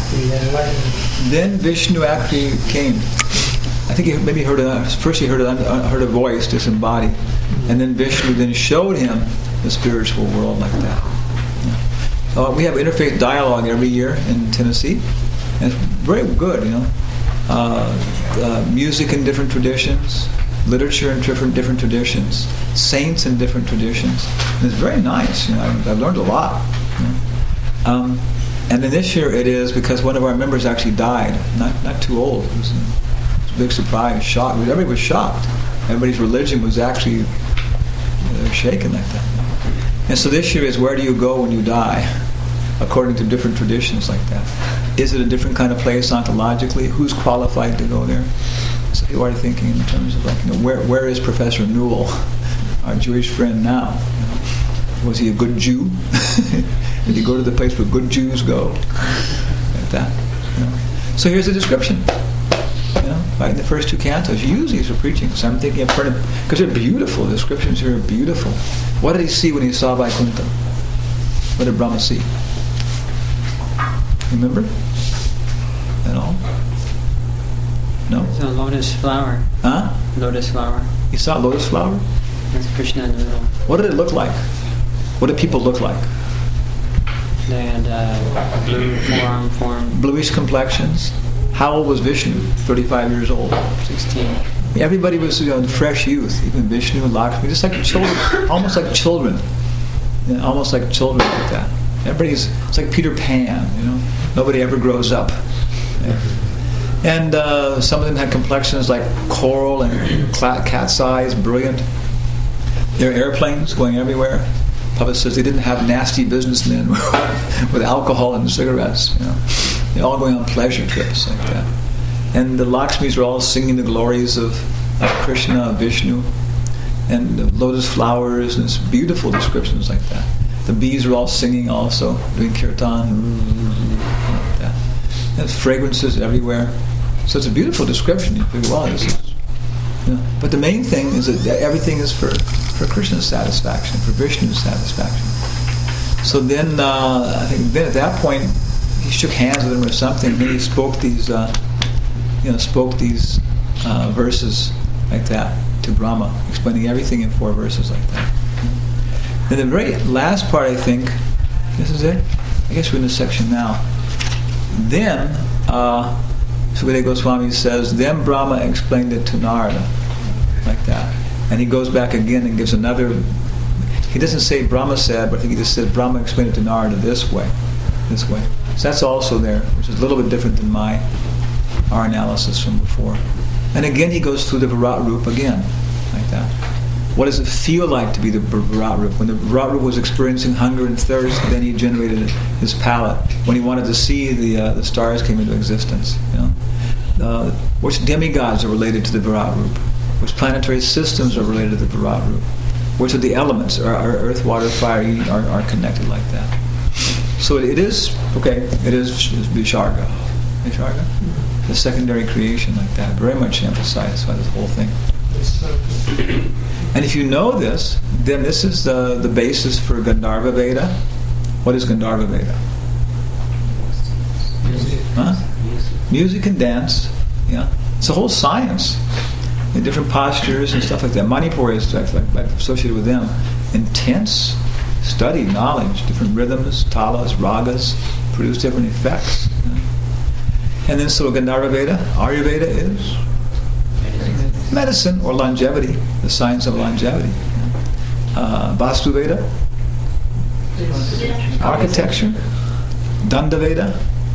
Then Vishnu actually came. I think he maybe heard a, first he heard a, heard a voice disembodied, and then Vishnu then showed him the spiritual world like that. Yeah. Uh, we have interfaith dialogue every year in Tennessee, and it's very good. You know, uh, uh, music in different traditions, literature in different different traditions, saints in different traditions. And it's very nice. You know, I've, I've learned a lot. You know? um, and then this year it is because one of our members actually died, not not too old. It was a, big surprise, shock. Everybody was shocked. Everybody's religion was actually you know, shaken like that. And so this year is where do you go when you die, according to different traditions like that. Is it a different kind of place ontologically? Who's qualified to go there? So you are thinking in terms of like, you know, where where is Professor Newell, our Jewish friend now? You know, was he a good Jew? Did he go to the place where good Jews go? Like that. You know. So here's a description. You know, right in the first two cantos, you use these for preaching. So I'm thinking, because they're beautiful. The descriptions here are beautiful. What did he see when he saw Vaikuntha? What did Brahma see? Remember? At all? No? It's a lotus flower. Huh? Lotus flower. You saw a lotus flower? There's Krishna in the middle. What did it look like? What did people look like? They had uh, blue forearm form. Bluish complexions. How old was Vishnu? thirty-five years old. sixteen. Everybody was, you know, fresh youth. Even Vishnu and Lakshmi, just like children, almost like children. You know, almost like children like that. Everybody's, it's like Peter Pan, you know. Nobody ever grows up. Yeah. And uh, some of them had complexions like coral and cat's eyes, brilliant. There are airplanes going everywhere. Papa says they didn't have nasty businessmen with alcohol and cigarettes, you know. They're all going on pleasure trips like that. And the Lakshmis are all singing the glories of, of Krishna, of Vishnu, and the lotus flowers, and it's beautiful descriptions like that. The bees are all singing also, doing kirtan, like that. There's fragrances everywhere. So it's a beautiful description. You think, wow, this is... You know. But the main thing is that everything is for, for Krishna's satisfaction, for Vishnu's satisfaction. So then, uh, I think then at that point, he shook hands with him or something. Then he spoke these, uh, you know, spoke these uh, verses like that to Brahma, explaining everything in four verses like that. Then the very last part, I think, this is it. I guess we're in this section now. Then, uh, Sukadeva Goswami says, then Brahma explained it to Narada, like that, and he goes back again and gives another. He doesn't say Brahma said, but I think he just said Brahma explained it to Narada this way, this way. So that's also there, which is a little bit different than my our analysis from before. And again, he goes through the Virat Rupa again, like that. What does it feel like to be the Virat Rupa? When the Virat Rupa was experiencing hunger and thirst, then he generated his palate. When he wanted to see, the uh, the stars came into existence. You know? Uh, which demigods are related to the Virat Rupa? Which planetary systems are related to the Virat Rupa? Which of the elements, are, are earth, water, fire, are, are connected like that? So it, it is, okay, it is Visharga. Visharga? The secondary creation like that, very much emphasized by this whole thing. And if you know this, then this is the, the basis for Gandharva Veda. What is Gandharva Veda? Music. Huh? Music and dance. Yeah. It's a whole science. In different postures and stuff like that. Manipur is like, like, like associated with them. Intense study, knowledge, different rhythms, talas, ragas, produce different effects. And then so Gandharva Veda, Ayurveda is medicine or longevity, the science of longevity. Uh, Vastu Veda, architecture. Danda Veda,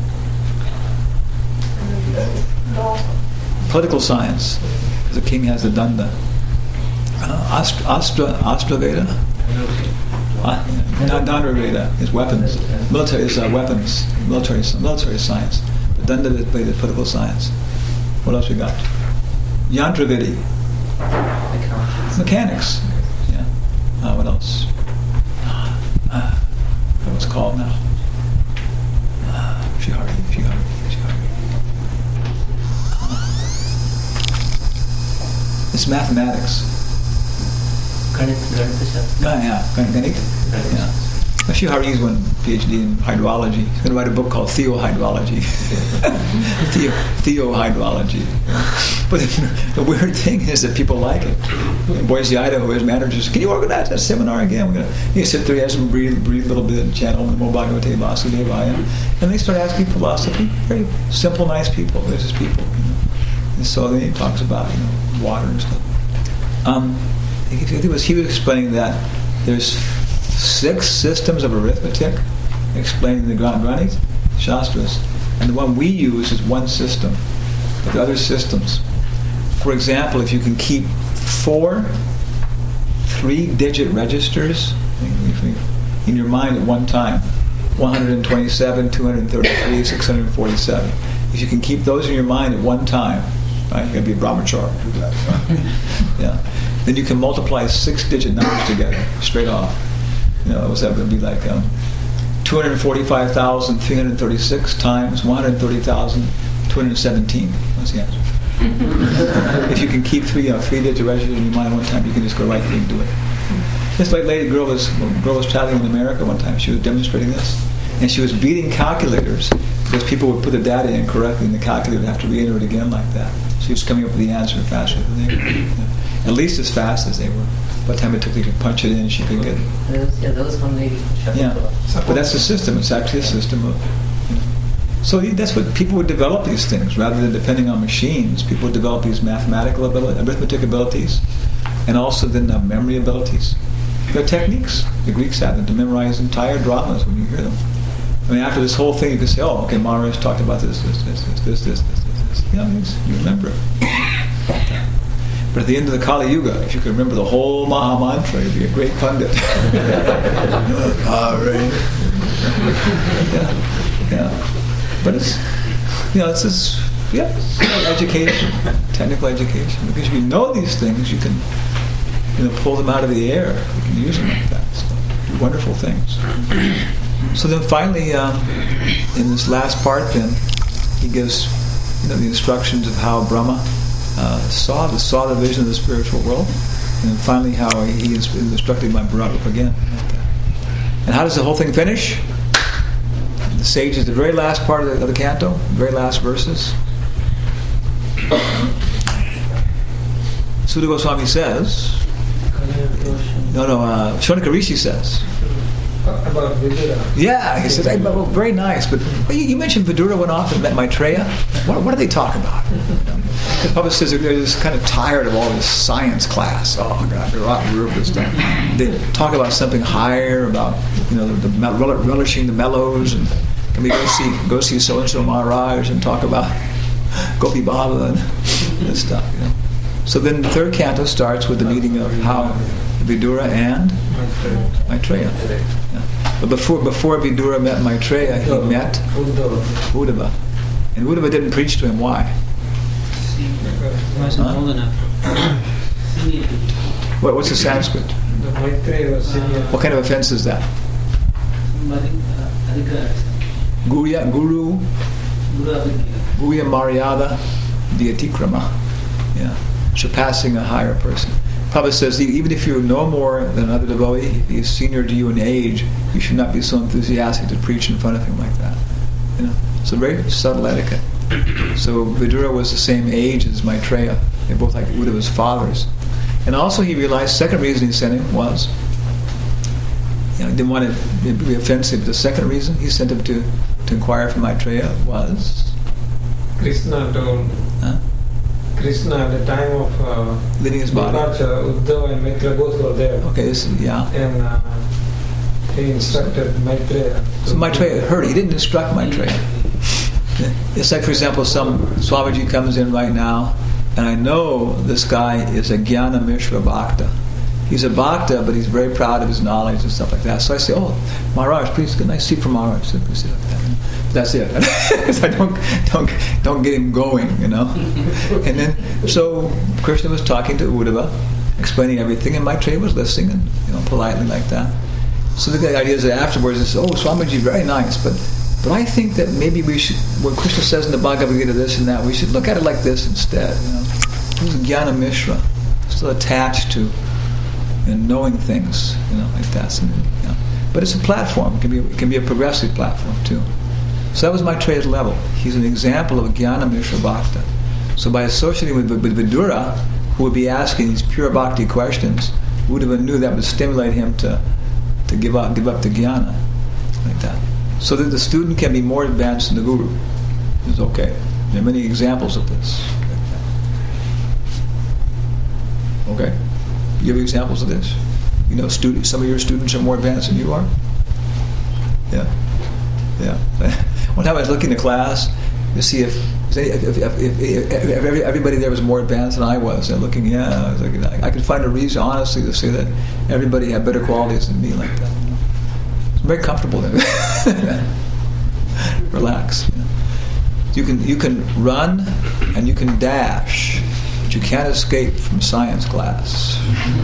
political science. The king has the danda. Uh, Astra, Astra, Astra Veda, uh, Danda Veda is weapons. Military is uh, weapons. Military, military science. But Danda Veda is political science. What else we got? Yantra Vedi, mechanics. Yeah. Uh, what else? Uh, uh, what's it called now? Uh, Shihari, Shihari, Shihari. It's mathematics. Ganit, Ganit, Yeah, yeah, Ganit. Yeah. Shihari is one PhD in hydrology. He's going to write a book called Theohydrology. Theo, Theohydrology. But the weird thing is that people like it. In Boise, Idaho, his manager says, "Can you organize that seminar again?" We're going to. You sit there, he has them breathe, breathe a little bit, and chant Om Namo Bhagavate Vasudevaya, and they start asking philosophy. Very simple, nice people. They're just people. You know? And so then he talks about you know water and stuff. Um, I think it was he was explaining that there's six systems of arithmetic explained in the Granth Shastras, and the one we use is one system. But the other systems, for example, if you can keep four three-digit registers in your mind at one time, one hundred twenty-seven, two hundred thirty-three, six hundred forty-seven. If you can keep those in your mind at one time, right, you got to be a brahmachari. Yeah. Then you can multiply six-digit numbers together straight off. You know, what's that going to be like? Um, two hundred forty-five thousand three hundred thirty-six times one hundred thirty thousand two hundred seventeen. What's the answer? If you can keep three, you know, three-digit registers in your mind one time, you can just go right through and do it. This like lady girl was girl was traveling in America one time. She was demonstrating this, and she was beating calculators because people would put the data in correctly, and the calculator would have to re-enter it again like that. She was coming up with the answer faster than they were. You know, at least as fast as they were. By the time it took to punch it in, she could get it. Yeah, that was one lady. Yeah, but that's the system. It's actually a system of. You know. So that's what people would develop these things rather than depending on machines. People would develop these mathematical ability, arithmetic abilities, and also then uh, memory abilities. They're techniques. The Greeks had them to memorize entire dramas when you hear them. I mean, after this whole thing, you can say, "Oh, okay, Maharaj talked about this, this, this, this, this, this, this, this." You know, you remember it. But at the end of the Kali Yuga, if you could remember the whole Maha Mantra, you'd be a great pundit. Ah, right. Yeah, yeah. But it's, you know, it's this, yeah, education, technical education. Because if you know these things, you can, you know, pull them out of the air. You can use them like that. So, do wonderful things. So then finally, um, in this last part, then he gives, you know, the instructions of how Brahma uh, saw the saw the vision of the spiritual world, and then finally how he is instructed by Virat Rupa again. And how does the whole thing finish? The sage is the very last part of the, of the canto, the very last verses. Sutta Goswami says, no, no, uh, Shonaka Rishi says. About Vidura. Yeah, he says, hey, well, very nice, but well, you, you mentioned Vidura went off and met Maitreya. What, what do they talk about? The Prabhupada says they're just kind of tired of all this science class. Oh, God, they're a lot of Rupa stuff. They talk about something higher, about, you know, the, the relishing the mellows, and can we go see go see so and so Maharaj and talk about Gopi Baba and this stuff, you know. So then the third canto starts with the meeting of how Vidura and Maitreya. Yeah. But before before Vidura met Maitreya, he met Uddhava. And Uddhava didn't preach to him. Why? He wasn't Huh? old enough. What, what's the Sanskrit? The Maitreya was senior. What kind of offense is that? Guruya, Guru, Guruya Maryada, Vyatikrama. Yeah. Surpassing a higher person. Prabhupada says, even if you know more than another devotee, he is senior to you in age, you should not be so enthusiastic to preach in front of him like that. You know, it's a very subtle etiquette. So Vidura was the same age as Maitreya. They're both like Uddhava's fathers. And also he realized, second reason he sent him was, you know, he didn't want to be offensive. The second reason he sent him to, to inquire from Maitreya was? Krishna told Huh? Krishna at the time of uh, Leaving his body. departure, Uddhava and Maitreya both were there. Okay, this is, yeah. And uh, he instructed Maitreya. to- So Maitreya heard it. He didn't instruct Maitreya. It's like, for example, some Swamiji comes in right now, and I know this guy is a Jnana Mishra Bhakta. He's a Bhakta, but he's very proud of his knowledge and stuff like that. So I say, oh, Maharaj, please, good night, see from Maharaj. So please sit like that. That's it. So I don't, don't, don't get him going, you know. And then, so Krishna was talking to Uddhava, explaining everything, and Maitreya was listening, and you know, politely like that. So the idea is that afterwards, he says, oh, Swamiji, very nice, but but I think that maybe we should, what Krishna says in the Bhagavad Gita, this and that, we should look at it like this instead. You know, he's a Jnana Mishra, still attached to and knowing things, you know, like that. So, you know. But it's a platform. It can be, it can be a progressive platform too. So that was Maitreya's level. He's an example of a Jnana Mishra Bhakta. So by associating with, with Vidura, who would be asking these pure bhakti questions, Uddhava knew that would stimulate him to to give up, give up the jnana, like that. So that the student can be more advanced than the guru. It's okay. There are many examples of this. Okay. You have examples of this? You know, students. Some of your students are more advanced than you are. Yeah. Yeah. One time I was looking at class to see if if, if, if, if, if everybody there was more advanced than I was. And looking, yeah, I was like, I could find a reason, honestly, to say that everybody had better qualities than me, like that. I'm very comfortable there. Relax. You know. You can you can run and you can dash, but you can't escape from science class.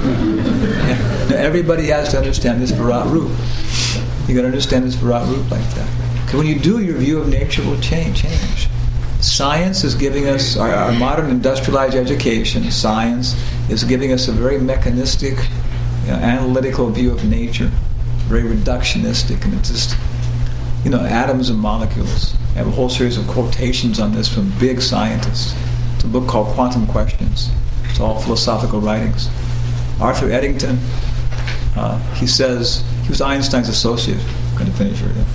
Now, everybody has to understand this Virat Roop. You got to understand this Virat Roop like that. Because when you do, your view of nature will change. Change. Science is giving us our, our modern industrialized education. Science is giving us a very mechanistic, you know, analytical view of nature, very reductionistic, and it's just, you know, atoms and molecules. I have a whole series of quotations on this from big scientists. It's a book called Quantum Questions. It's all philosophical writings. Arthur Eddington, uh, he says, he was Einstein's associate. I'm going to finish right now.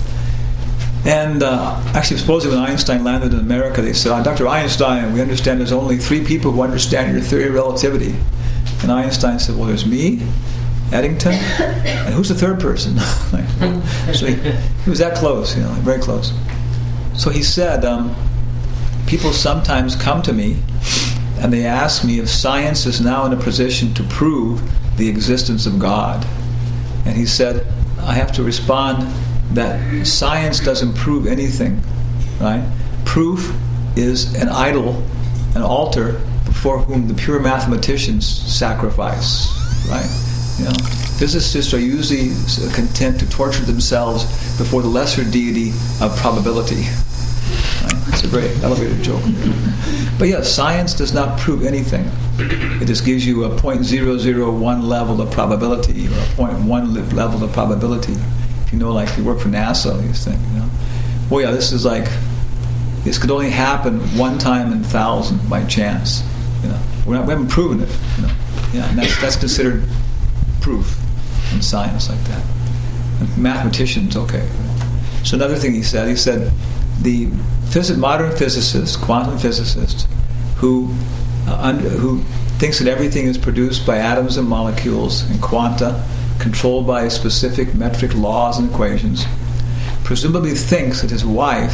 And uh, actually, supposedly when Einstein landed in America, they said, Doctor Einstein, we understand there's only three people who understand your theory of relativity. And Einstein said, well, there's me, Eddington, and who's the third person? Like, so he, he was that close, you know, very close. So he said, um, people sometimes come to me and they ask me if science is now in a position to prove the existence of God. And he said, I have to respond that science doesn't prove anything, right? Proof is an idol, an altar before whom the pure mathematicians sacrifice, right? You know, physicists are usually content to torture themselves before the lesser deity of probability. Right? It's a very elevated joke. But yes, science does not prove anything. It just gives you a zero point zero zero one level of probability, or a zero point one level of probability. If you know, like you work for NASA, you think, you know, well, yeah, this is like, this could only happen one time in a thousand by chance. You know, We're not, we haven't proven it. You know, yeah, and that's that's considered proof in science like that. And mathematicians, okay. So another thing he said, he said, the phys- modern physicist, quantum physicist, who uh, under, who thinks that everything is produced by atoms and molecules and quanta, controlled by specific metric laws and equations, presumably thinks that his wife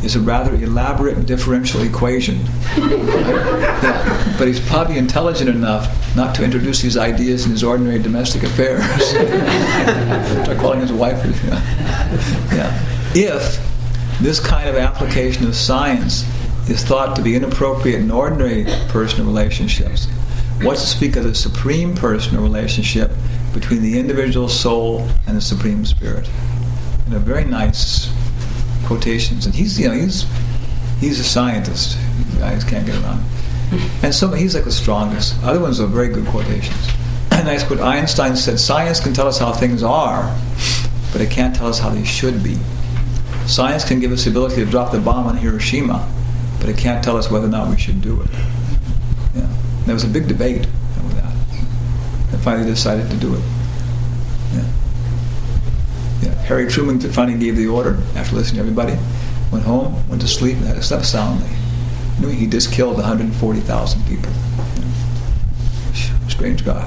is a rather elaborate differential equation. Yeah. But he's probably intelligent enough not to introduce these ideas in his ordinary domestic affairs. Try calling his wife. Yeah. Yeah. If this kind of application of science is thought to be inappropriate in ordinary personal relationships, what's to speak of the supreme personal relationship between the individual soul and the Supreme Spirit? You know, very nice quotations. And he's, you know, he's he's a scientist. You guys can't get around. And so he's like the strongest. Other ones are very good quotations. And nice quote. Einstein said, "Science can tell us how things are, but it can't tell us how they should be. Science can give us the ability to drop the bomb on Hiroshima, but it can't tell us whether or not we should do it." Yeah. There was a big debate over that. And finally decided to do it. Yeah. Yeah. Harry Truman finally gave the order after listening to everybody. Went home, went to sleep, and had to sleep soundly. Knew he just killed one hundred forty thousand people. Yeah. Strange guy.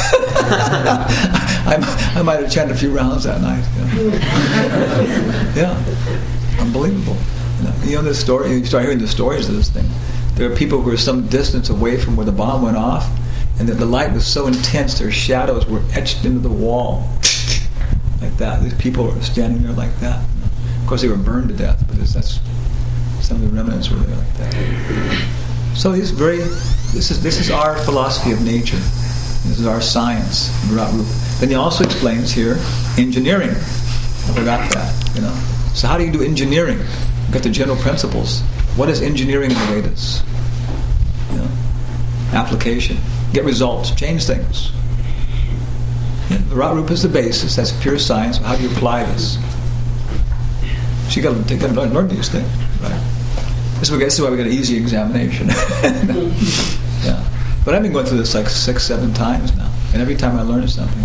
I, I might have chanted a few rounds that night. Yeah. Yeah. Unbelievable. You know, you know this story, you start hearing the stories of this thing. There are people who are some distance away from where the bomb went off, and the, the light was so intense their shadows were etched into the wall. Like that. These people were standing there like that. Of course, they were burned to death, but that's some of the remnants were there like that. So this very, this is this is our philosophy of nature. This is our science. Then he also explains here engineering. I forgot that. You know. So how do you do engineering? You've got the general principles. What is engineering in the Vedas? You know, application. Get results. Change things. Yeah, the Virat Rupa is the basis. That's pure science. How do you apply this? So you got to, to learn, learn these things, right? This is, this is why we got an easy examination. Yeah. But I've been going through this like six, seven times now, and every time I learn something.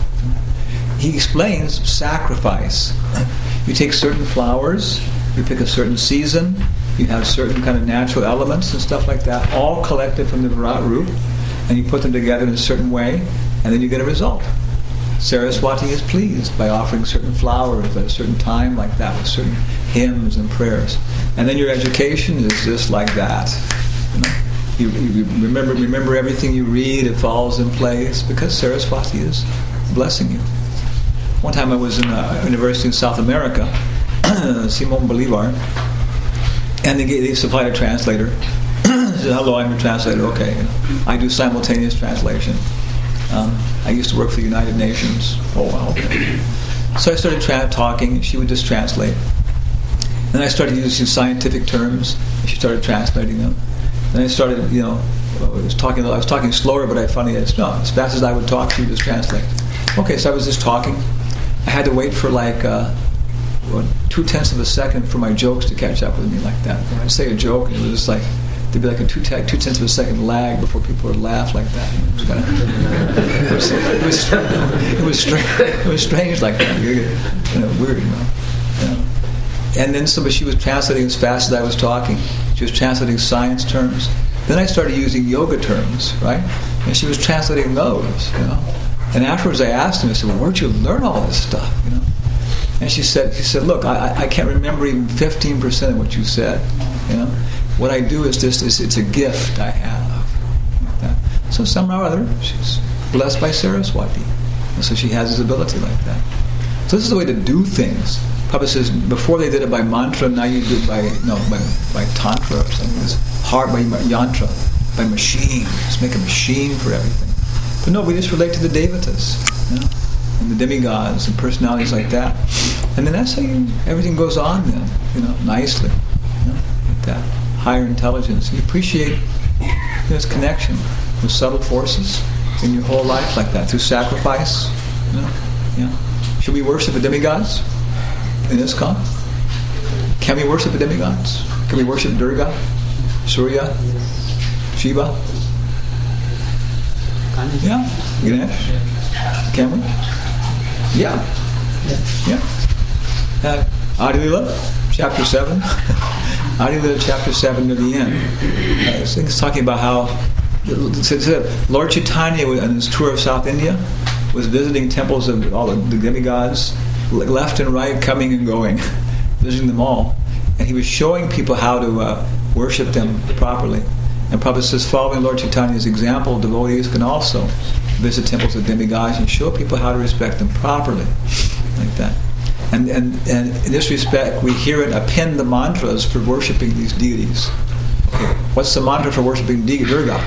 He explains sacrifice. You take certain flowers, you pick a certain season, you have certain kind of natural elements and stuff like that, all collected from the Virat Rupa, and you put them together in a certain way, and then you get a result. Saraswati is pleased by offering certain flowers at a certain time like that, with certain hymns and prayers. And then your education is just like that. You know? You, you remember remember everything you read, it falls in place, because Saraswati is blessing you. One time I was in a university in South America, Simon Bolivar, and they, gave, they supplied a translator. I said, "Hello, I'm a translator." Okay, I do simultaneous translation. Um, I used to work for the United Nations. Oh, wow. Okay. So I started tra- talking, and she would just translate. Then I started using scientific terms, and she started translating them. Then I started, you know, I was talking. I was talking slower, but I finally, no, as fast as I would talk, she would just translate. Okay, so I was just talking. I had to wait for like uh, what, two tenths of a second for my jokes to catch up with me like that. When I'd say a joke, and it was just like there'd be like a two, te- two tenths of a second lag before people would laugh like that. It was kind of, it was, it was, it was, strange, it was strange like that. You know, weird, you know. You know. And then so, but she was translating as fast as I was talking. She was translating science terms. Then I started using yoga terms, right? And she was translating those, you know. And afterwards, I asked him. I said, "Well, where'd you learn all this stuff?" You know. And she said, "She said, look, I, I can't remember even fifteen percent of what you said. You know, what I do is just it's, it's a gift I have." Like that. So somehow or other, she's blessed by Saraswati, and so she has this ability like that. So this is the way to do things. Papa says before they did it by mantra, now you do it by no by, by tantra or something. It's hard by yantra, by machine. Just make a machine for everything. But no, we just relate to the devatas, you know, and the demigods and personalities like that, and then that's how you, everything goes on then, you know, nicely, you know, like that higher intelligence. You appreciate this connection with subtle forces in your whole life like that through sacrifice. You know, yeah. Should we worship the demigods in ISKCON? Can we worship the demigods? Can we worship Durga, Surya, Shiva? Yeah, Ganesh. Can we? Yeah. Yeah. Uh, Adilila, chapter seven. Adilila, chapter seven to the end. Uh, this thing is talking about how Lord Chaitanya, on his tour of South India, was visiting temples of all the demigods, left and right, coming and going, visiting them all. and he was showing people how to uh, worship them properly. And Prabhupada says, following Lord Chaitanya's example, devotees can also visit temples of demigods and show people how to respect them properly, like that. And, and, and in this respect, we hear it append the mantras for worshiping these deities. Okay. What's the mantra for worshiping De- Durga?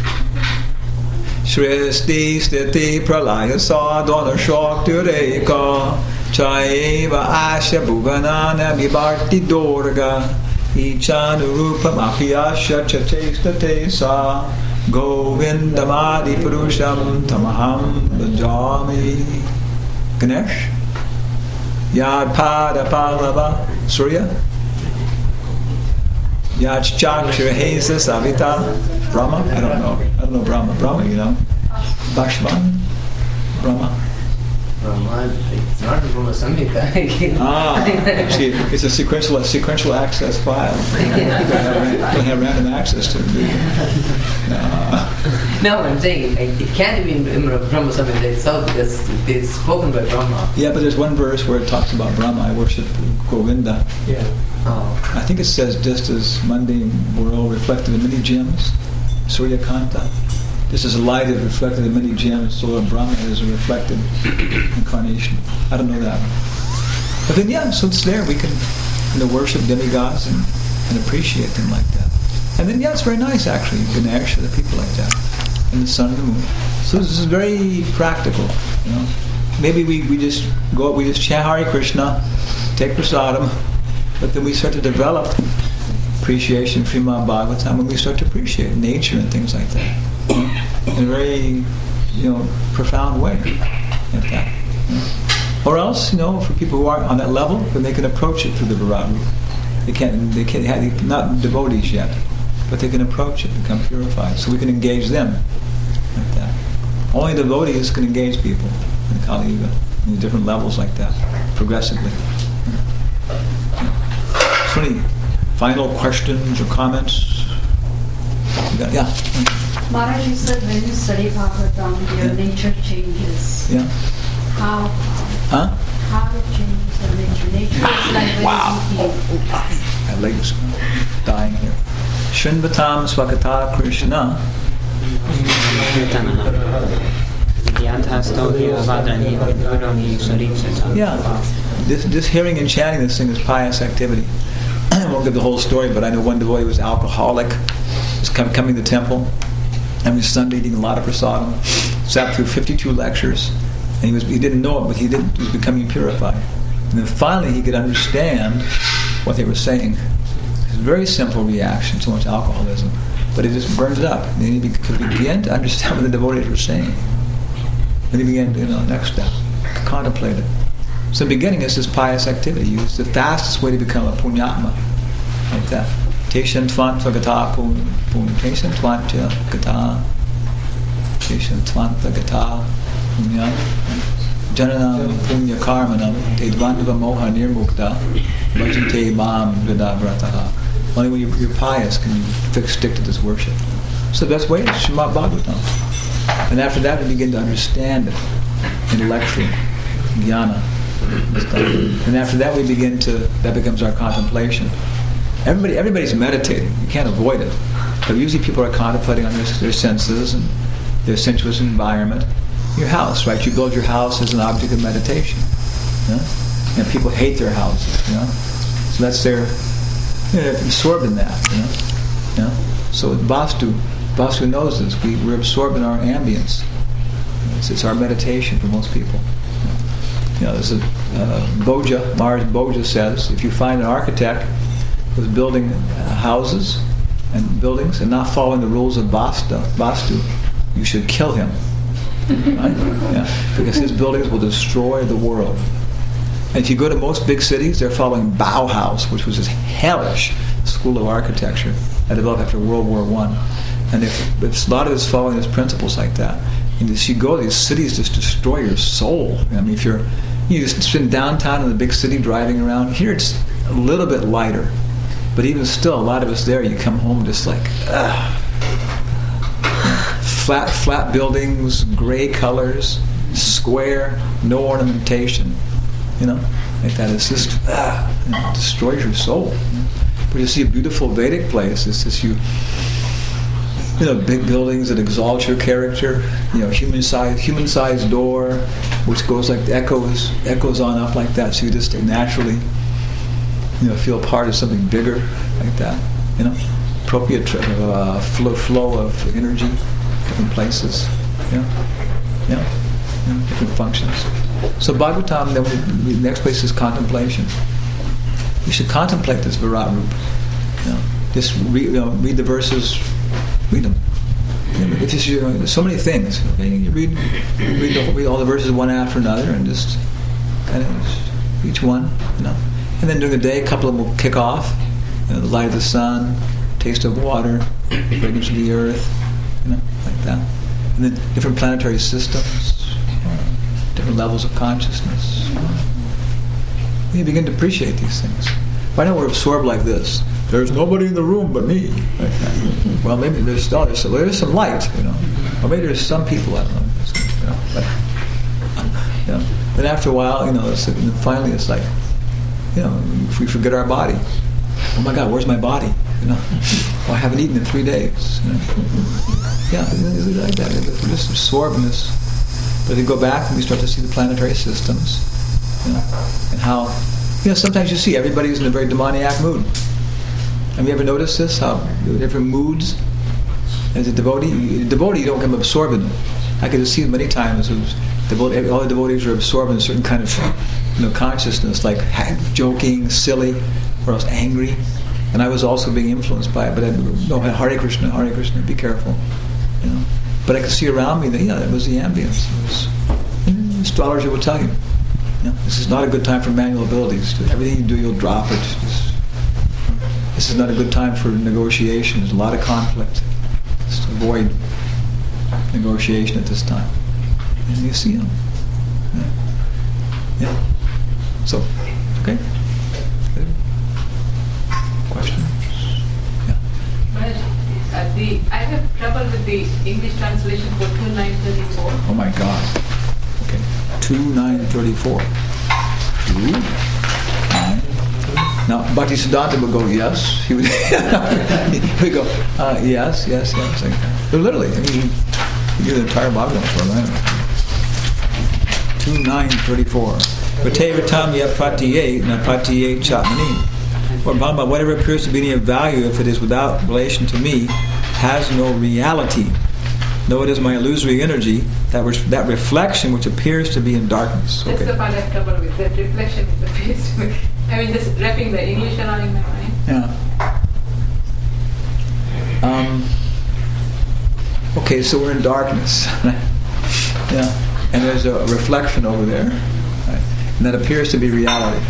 Shristi Stiti Pralaya Sadhana Shaktireka Chaiva Asya Bhuvanana Vibharti Durga Ichanurupa Mahiyasya Chachestate Sa Govindamadi Purusham Tamaham Bhajami. Ganesh? Yad Pada Pallava Surya? Yad Chakshra Hesa Savita Brahma? I don't know. I don't know Brahma. Brahma, you know? Bhashman? Brahma? Brahma, it's not Brahma Samhita. Ah, see, it's a sequential a sequential access file. You don't have, don't have random access to it, do you? No. No, I'm saying like, it can't be in Brahma Samhita itself because it's spoken by Brahma. Yeah, but there's one verse where it talks about Brahma. I worship Govinda. Yeah. Oh. I think it says just as mundane world reflected in many gems, Surya Kanta. Just as light is reflected in many gems, so Brahma is a reflected incarnation. I don't know that. But then, yeah, so it's there. We can, you know, worship demigods and, and appreciate them like that. And then, yeah, it's very nice, actually. Ganesh, the people like that. And the sun and the moon. So this is very practical, you know. Maybe we, we just go, we just chant Hare Krishna, take prasadam, but then we start to develop appreciation for Srimad Bhagavatam when we start to appreciate nature and things like that. You know, in a very, you know, profound way, like that. You know. Or else, you know, for people who aren't on that level, then they can approach it through the Virat route. They can't, they can't, have, not devotees yet, but they can approach it, become purified, so we can engage them, like that. Only devotees can engage people in Kali Yuga, in different levels like that, progressively. So, any final questions or comments? You got, yeah. Maharaj, you said when you study Bhagavatam, your Yeah. nature changes. Yeah. How? Huh? How it changes your nature? Nature is like when Wow. you eat. My legs dying here. Shinvatam Swakata Krishna. Yeah. This, this hearing and chanting this thing is pious activity. I won't give the whole story, but I know one devotee was alcoholic, was com- coming to the temple, and was Sunday eating a lot of prasadam, sat through fifty-two lectures, and he was he didn't know it, but he didn't he was becoming purified. And then finally he could understand what they were saying. It's a very simple reaction to much alcoholism, but it just burns it up. And then he could begin to understand what the devotees were saying. Then he began, you know, next step, contemplate it. So the beginning is this pious activity. It's the fastest way to become a punyatma, like that. Teshan tvanta gata pun, teshan tvanta gata, teshan tvanta gata punyam, jananam punya karmanam, te dvandava moha nirmukta, bhajante mam vidavrataha. Only when you're, you're pious can you fix, stick to this worship. So the best way is Srimad Bhagavatam. And after that we begin to understand it intellectually, jnana. And after that we begin to, that becomes our contemplation. Everybody, everybody's meditating. You can't avoid it. But usually people are contemplating on their, their senses and their sensuous environment. Your house, right? You build your house as an object of meditation. You know? And people hate their houses, you know? So that's their, you know, they're absorbed in that, you know? You know? So Vastu, Vastu knows this. We, we're absorbed in our ambience. It's, it's our meditation for most people. You know, there's a uh, Boja, Mars Boja says, if you find an architect who's building uh, houses and buildings and not following the rules of Vastu, Vastu, you should kill him. Right? Yeah. Because his buildings will destroy the world. And if you go to most big cities, they're following Bauhaus, which was this hellish school of architecture that developed after World War One. And if, if a lot of it's following these principles like that, and as you go, these cities just destroy your soul. I mean, if you're you just spend downtown in the big city driving around, here it's a little bit lighter, but even still, a lot of us there, you come home just like, ugh. Flat, flat buildings, gray colors, square, no ornamentation, you know. like that. It's just ah, you know, destroys your soul. You know? But you see a beautiful Vedic place. It's just you, you know, big buildings that exalt your character. You know, human size, human sized door, which goes like echoes, echoes on up like that. So you just naturally, you know, feel part of something bigger like that. You know, appropriate uh, flow, flow of energy, different places. You know, you know, you know different functions. So Bhagavatam, then we, the next place is contemplation. You should contemplate this Virat Rupa. You know, just read, you know, read the verses, read them. You know, it's just, you know, there's so many things. Okay? You read, read, the, read all the verses one after another, and just kind of each one, you know. And then during the day, a couple of them will kick off. You know, the light of the sun, taste of water, fragrance of the earth, you know, like that. And then different planetary systems, uh, different levels of consciousness. You begin to appreciate these things. Right now we're absorbed like this. There's nobody in the room but me. Like that. Well, maybe there's, oh, there's, well, there's some light, you know. Or maybe there's some people, I don't know. You know, but, you know. Then after a while, you know, it's, and then finally it's like, you know, if we forget our body. Oh my God, where's my body? You know, oh, I haven't eaten in three days. You know? Yeah, it's like that. We're just absorbed in this. But we go back and we start to see the planetary systems. You know, and how, you know, sometimes you see everybody's in a very demoniac mood. Have you ever noticed this? How different moods? As a devotee, a devotee, you don't become absorbed in it. I could see many times it was devotee, all the devotees are absorbed in a certain kind of, you know, consciousness, like joking, silly, or else angry. And I was also being influenced by it. But I, no, Hare Krishna, Hare Krishna, be careful. You know, but I could see around me that, you know, that was the ambience. It was, and the astrologer will tell you. You know, this is not a good time for manual abilities. Everything you do, you'll drop it. Just, this is not a good time for negotiation. There's a lot of conflict. Just avoid negotiation at this time. And you see them. Yeah. yeah. So, okay. Good. Questions? Yeah. But uh, the I have trouble with the English translation for two nine thirty-four. Oh my God. Okay. two nine thirty-four. two nine. Now, Bhaktisiddhanta would go, yes. He would, he would go, uh, yes, yes, yes. Like, literally, I mean, he did the entire Bhagavatam for a minute. two nine thirty-four. Vatevatam ya pratiye na pratiye chatmani. Or Bhamba, whatever appears to be any of value, if it is without relation to me, has no reality. Though it is my illusory energy, that re- that reflection which appears to be in darkness. Okay. That's the part I have trouble with, that reflection which appears to be. I mean, just wrapping the English around in my mind. Yeah. Um, okay, so we're in darkness. Yeah. And there's a reflection over there. Right? And that appears to be reality.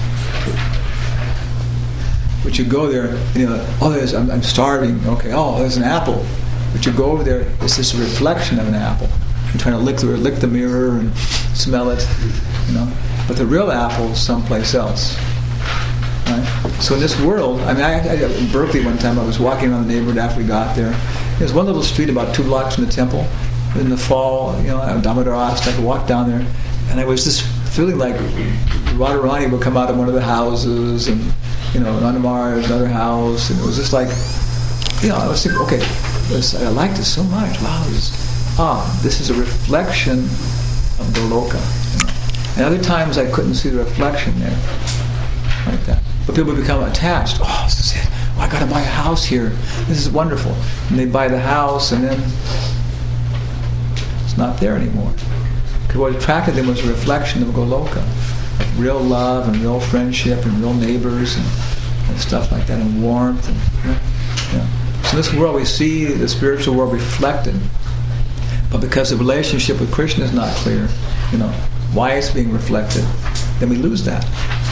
But you go there, you know, oh, there's, I'm, I'm starving. Okay, oh, there's an apple. But you go over there, it's just a reflection of an apple. You're trying to lick the, lick the mirror and smell it, you know. But the real apple is someplace else. Right? So in this world, I mean, I, I, in Berkeley one time, I was walking around the neighborhood after we got there. There's one little street about two blocks from the temple. In the fall, you know, Damodar Ast, I could walk down there, and I was just feeling like Radharani would come out of one of the houses, and, you know, Nandamar is another house, and it was just like, you know, I was thinking, okay, this, I liked it so much. Wow, this, ah, this is a reflection of Goloka. You know? And other times I couldn't see the reflection there, like that. But people become attached. Oh, this is it. Oh, I got to buy a house here. This is wonderful. And they buy the house, and then it's not there anymore. Because what attracted them was a reflection of Goloka, of real love and real friendship and real neighbors and, and stuff like that, and warmth. And, you know. So in this world we see the spiritual world reflected, but because the relationship with Krishna is not clear, you know, why it's being reflected, then we lose that.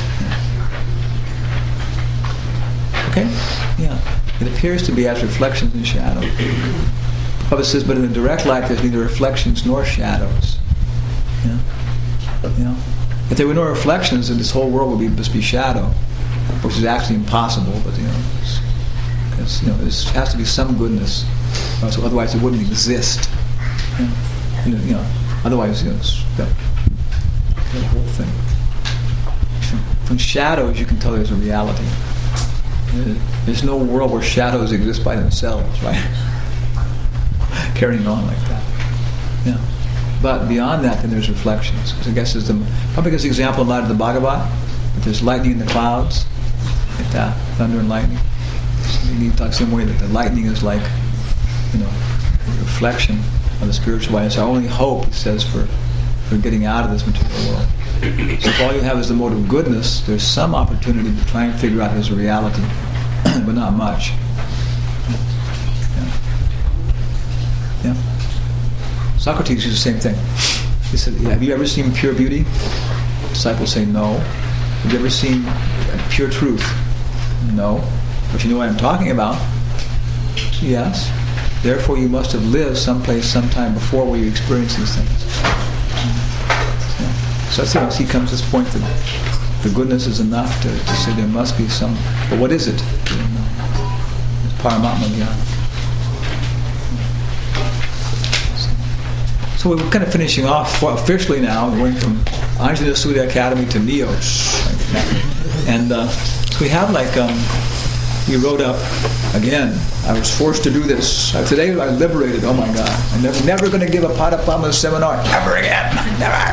Okay? Yeah. It appears to be as reflections and shadows. Prabhupada says, but in the direct light there's neither reflections nor shadows. You know? You know? If there were no reflections, then this whole world would be just be shadow, which is actually impossible, but you know, it's, it's, you know, there has to be some goodness, so otherwise it wouldn't exist. You know? And, you know, otherwise, you know, it's the, the whole thing. From shadows, you can tell there's a reality. There's no world where shadows exist by themselves, right? Carrying on like that. Yeah. But beyond that, then there's reflections. I guess is the probably gives the example in light of the Bhagavad. If there's lightning in the clouds, like that, thunder and lightning. So you talk some way that the lightning is like, you know, a reflection of the spiritual life. It's our only hope, he says, for, for getting out of this material world. So if all you have is the mode of goodness, there's some opportunity to try and figure out there's a reality, but not much. Yeah. Yeah. Socrates used the same thing. He said, have you ever seen pure beauty? Disciples say, no. Have you ever seen pure truth? No. But you know what I'm talking about? Yes. Therefore you must have lived someplace sometime before where you experienced these things. Yeah. So that's it. He comes to this point that the goodness is enough to, to say there must be some, but what is it? It's Paramatma Jnana. So we're kind of finishing off officially now. We're going from Anjana Sudha Academy to Neos. And uh, so we have like, um, we wrote up, again, I was forced to do this. Uh, today I was liberated, oh my God. I'm never, never going to give a Padapama seminar, ever again, never.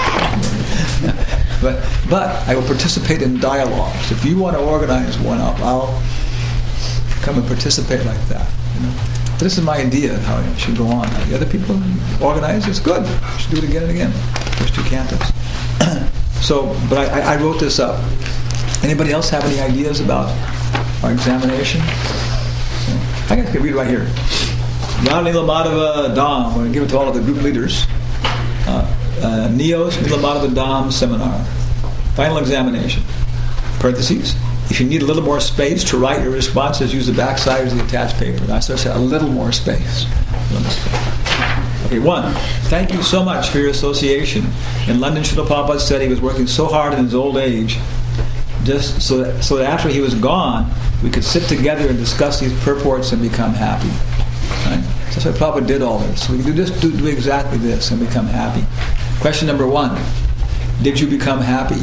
but, but I will participate in dialogues. If you want to organize one up, I'll come and participate like that. You know? This is my idea of how it should go on. The other people organize, it's good. You should do it again and again. First two cantos. So, but I, I wrote this up. Anybody else have any ideas about our examination? I can read it right here. Yam Nilamadava Dham. I'm going to give it to all of the group leaders. Uh, uh, Neos Nilamadava Dham seminar. Final examination. Parentheses. If you need a little more space to write your responses, use the back side of the attached paper. I started saying a little more space. Okay, one, thank you so much for your association. In London, Srila Prabhupada said he was working so hard in his old age, just so that, so that after he was gone, we could sit together and discuss these purports and become happy. Right? So that's why Prabhupada did all this. So we can do, just do, do exactly this and become happy. Question number one, did you become happy?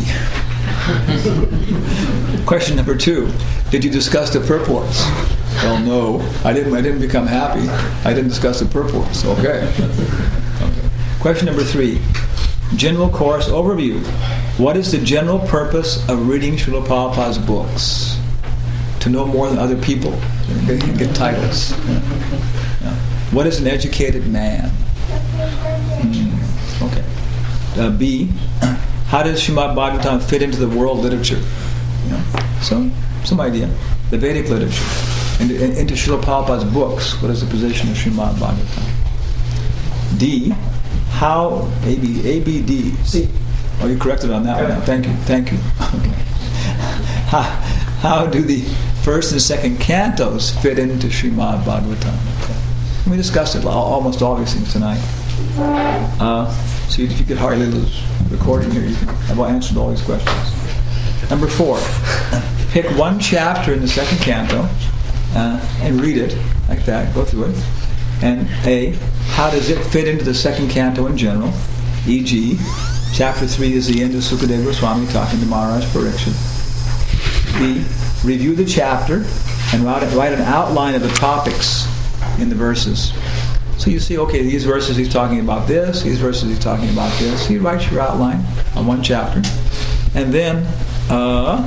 Question number two, did you discuss the purports? Well, no, I didn't. I didn't become happy. I didn't discuss the purports. Okay. Okay. Question number three, general course overview. What is the general purpose of reading Srila Prabhupada's books? To know more than other people. You can get titles. Yeah. Yeah. What is an educated man? Mm. Okay. Uh, B, how does Srimad Bhagavatam fit into the world literature? You know, so, some idea. The Vedic literature. Into, into Srila Prabhupada's books. What is the position of Srimad Bhagavatam? D, how, A, B, A, B, D, C. Oh, you corrected on that one. Thank you, thank you. Okay. How, how do the first and second cantos fit into Srimad Bhagavatam? Okay. We discussed it, almost all these things tonight. Uh, so if you could hardly lose recording here, you can have answered all these questions. Number four, pick one chapter in the second canto uh, and read it like that, go through it. And A, how does it fit into the second canto in general? for example, chapter three is the end of Sukadeva Goswami talking to Maharaj Pariksit. B, review the chapter and write, write an outline of the topics in the verses. So you see, okay, these verses he's talking about this, these verses he's talking about this. He writes your outline on one chapter. And then, uh,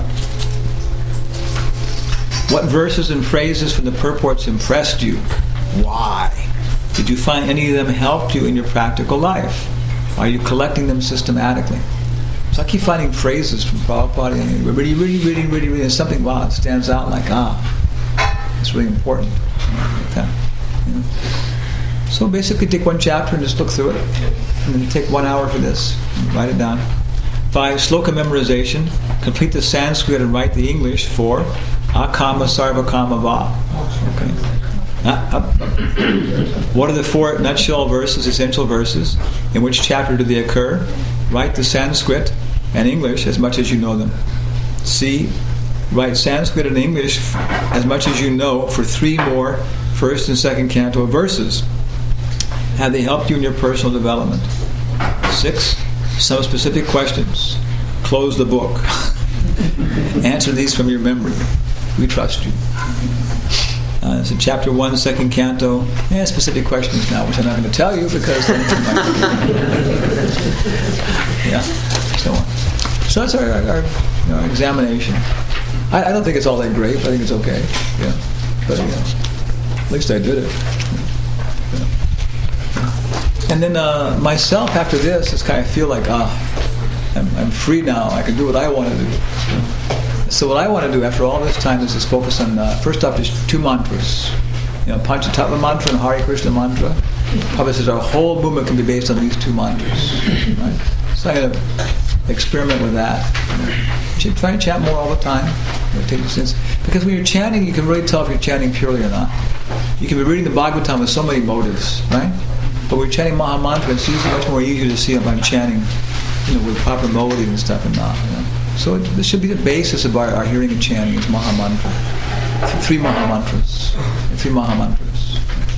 what verses and phrases from the purports impressed you? Why? Did you find any of them helped you in your practical life? Are you collecting them systematically? So I keep finding phrases from Prabhupada, and really, really, really, really, really, and something, wow, it stands out like, ah, it's really important. Like that, you know? So basically take one chapter and just look through it. And then take one hour for this. Write it down. Five, sloka memorization. Complete the Sanskrit and write the English for akama sarvakama va. Okay. Uh, uh, what are the four nutshell verses, essential verses? In which chapter do they occur? Write the Sanskrit and English as much as you know them. C, write Sanskrit and English as much as you know for three more first and second canto verses. Have they helped you in your personal development? Six, some specific questions. Close the book. Answer these from your memory. We trust you. Uh, so chapter one, second canto. Yeah, specific questions now, which I'm not going to tell you because then you might yeah, so on. So that's our, our, you know, examination. I, I don't think it's all that great. I think it's okay. Yeah, but you know, at least I did it. Yeah. And then uh, myself after this is kind of feel like ah, I'm, I'm free now. I can do what I want to do. So what I want to do after all this time is just focus on uh, first off just two mantras. You know, Panchatattva mantra and Hare Krishna mantra. Prabhupada says our whole movement can be based on these two mantras. Right? So I'm going to experiment with that. You should try and chant more all the time. Take the sense. Because when you're chanting, you can really tell if you're chanting purely or not. You can be reading the Bhagavatam with so many motives, right? But when you're chanting Maha Mantra, it's usually much more easier to see if I'm chanting, you know, with proper motive and stuff and not. You know? So it, this should be the basis of our, our hearing and chanting is Maha Mantra. Three Maha Mantras. Three Maha Mantras.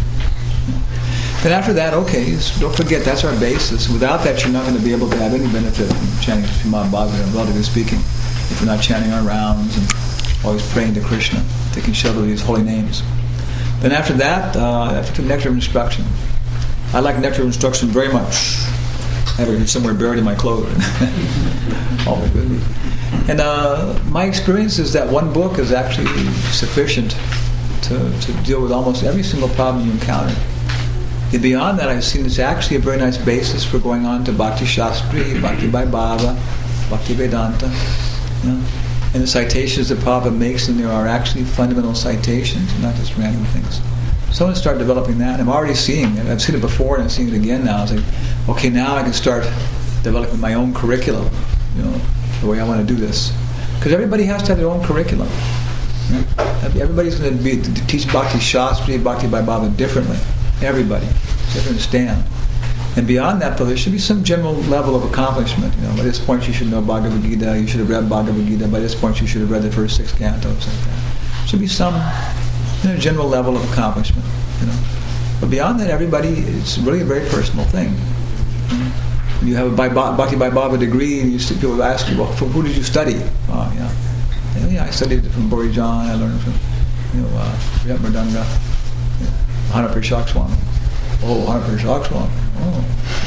Then after that, okay, so don't forget that's our basis. Without that, you're not going to be able to have any benefit from chanting Srimad Bhagavatam, relatively speaking, if you're not chanting our rounds and always praying to Krishna, taking shelter of these holy names. Then after that, uh, after nectar of instruction. I like nectar of instruction very much. I have it somewhere buried in my clothing. Always with me. And uh, my experience is that one book is actually sufficient to, to deal with almost every single problem you encounter. And beyond that, I've seen it's actually a very nice basis for going on to Bhakti Shastri, Bhakti Vaibhava, Bhakti Vedanta. You know? And the citations that Prabhupada makes in there are actually fundamental citations, not just random things. So I'm going to start developing that. I'm already seeing it. I've seen it before and I'm seeing it again now. It's like, okay, now I can start developing my own curriculum, you know, the way I want to do this. Because everybody has to have their own curriculum. Right? Everybody's going to be to teach Bhakti Shastri, Bhakti Vaibhava differently. Everybody. So you understand. And beyond that, though, there should be some general level of accomplishment. You know, by this point you should know Bhagavad Gita, you should have read Bhagavad Gita, by this point you should have read the first six cantos, like that. Should be some, you know, general level of accomplishment. You know. But beyond that, everybody, it's really a very personal thing. You know. When you have a Bhakti Vaibhava degree, and you st- people ask you, well, from who did you study? Oh, yeah. And, yeah, I studied it from Borijan, I learned from, you know, uh, Riyat Mridanga, yeah, Hana Prashak Swami. Oh, Hana Prashak Swami. Oh.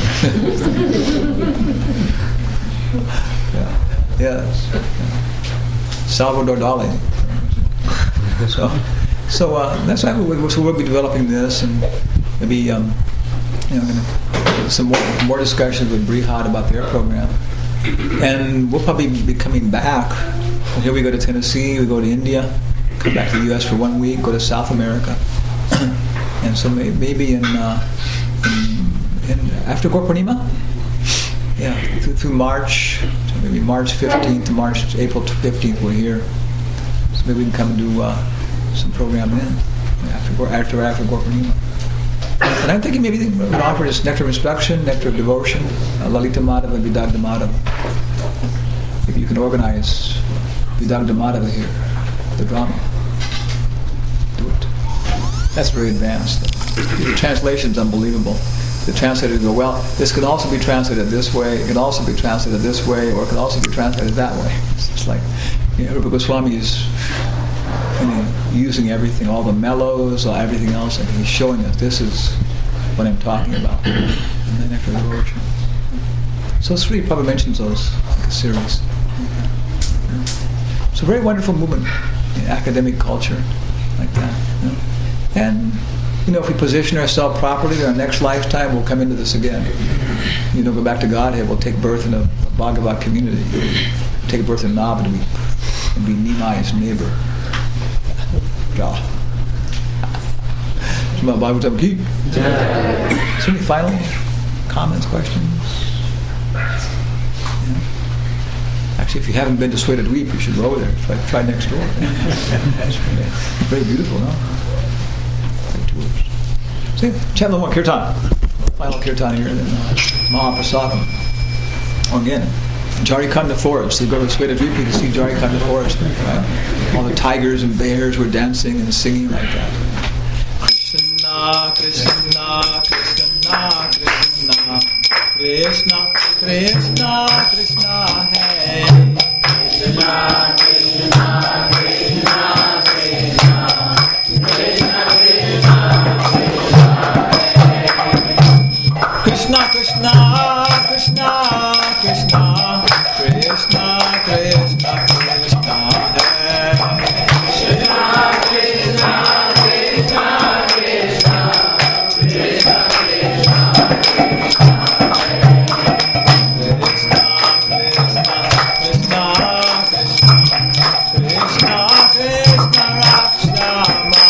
yeah. Yes. Yeah. Salvador Dali. So, so uh, that's why we'll, so we'll be developing this, and maybe um, you know, gonna, some more, more discussions with Brihad about their program, and we'll probably be coming back. And here we go to Tennessee, we go to India, come back to the U S for one week, go to South America, and so may, maybe in. Uh, in And after Gaur Purnima, yeah, through, through March, so maybe March fifteenth to March, April fifteenth, we're here. So maybe we can come and do uh, some program then after after after Gaur Purnima. And I'm thinking maybe we can offer this nectar of instruction, nectar of devotion, uh, Lalita Madhava and Vidagda Madhava. Maybe you can organize Vidagda Madhava here, the drama. Do it. That's very advanced. The translation's unbelievable. The translators go, well, this could also be translated this way, it could also be translated this way, or it could also be translated that way. It's just like, you know, Rupa Goswami is, you know, using everything, all the mellows, all everything else, and he's showing us this is what I'm talking about. And then after the devotion. So Sri Prabhupada mentions those, like a series. It's a very wonderful movement in academic culture, like that. You know? And you know, if we position ourselves properly, in our next lifetime, we'll come into this again. You know, go back to Godhead, we'll take birth in a Bhagavat community. Take birth in Navad and be, and be Nimai's neighbor. God. Srimad Bhagavatam ki. Is there any final comments, questions? Yeah. Actually, if you haven't been to Svetadweep, you should go there. Try, try next door. Very beautiful, no? See, chant one more kirtan. Final kirtan here, then uh, Mahaprasadam. Oh, again, Jarikanda Forest. You go to Svetadweep, you can see Jarikanda Forest. Right? All the tigers and bears were dancing and singing like that. Krishna, Krishna, Krishna, Krishna, Krishna, Krishna, Krishna, hey. Krishna, Krishna. Krishna, Krishna, Krishna, Krishna, Krishna, Krishna, Krishna, Hare. Krishna, Krishna, Krishna, Krishna, Krishna, Krishna, Krishna, Krishna, Krishna, Krishna, Krishna, Rakshama.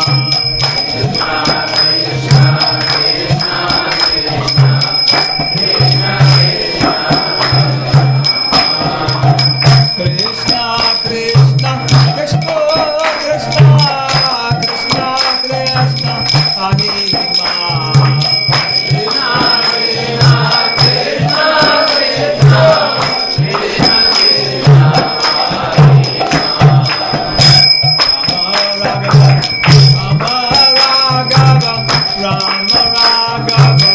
Krishna, Krishna, Krishna, Krishna, Krishna, Krishna, Hare Rama. Krishna, Krishna, Krishna, Krishna, Krishna, Krishna, Rama Raghava, Rama Raghava,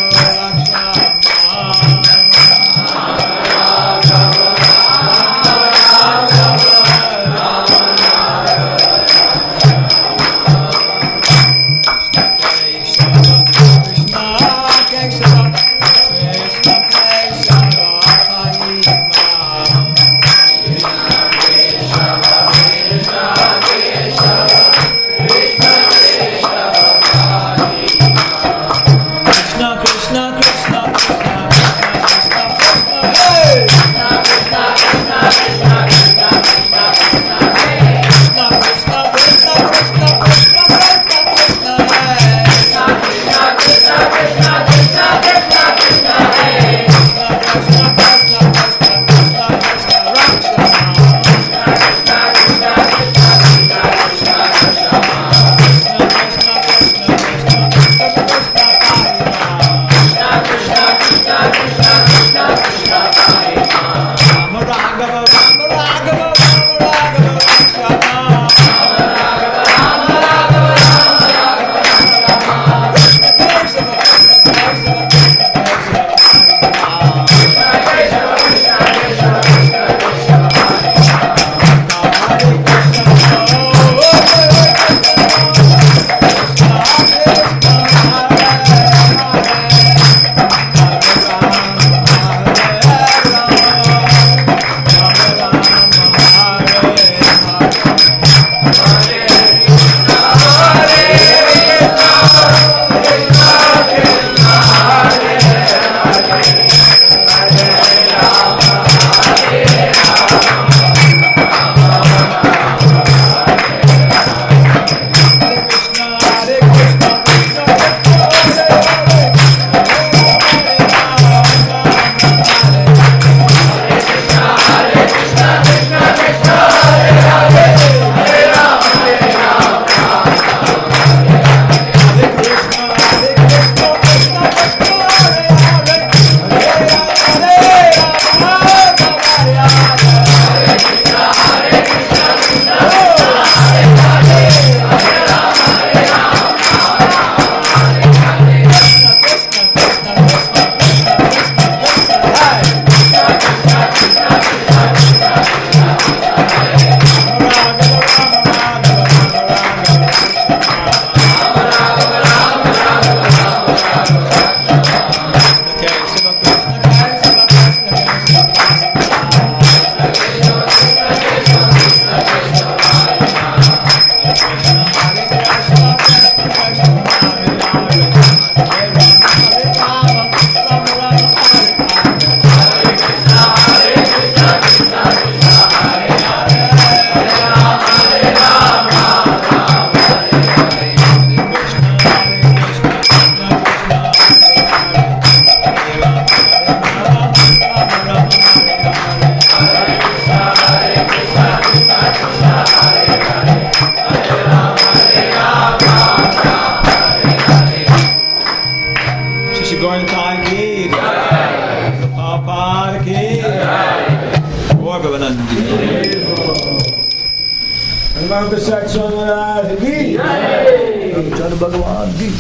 भगवान की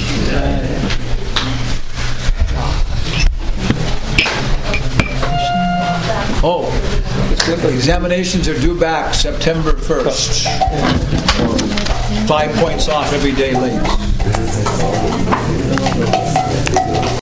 Oh, let's Examinations are due back September first. Five points off every day late.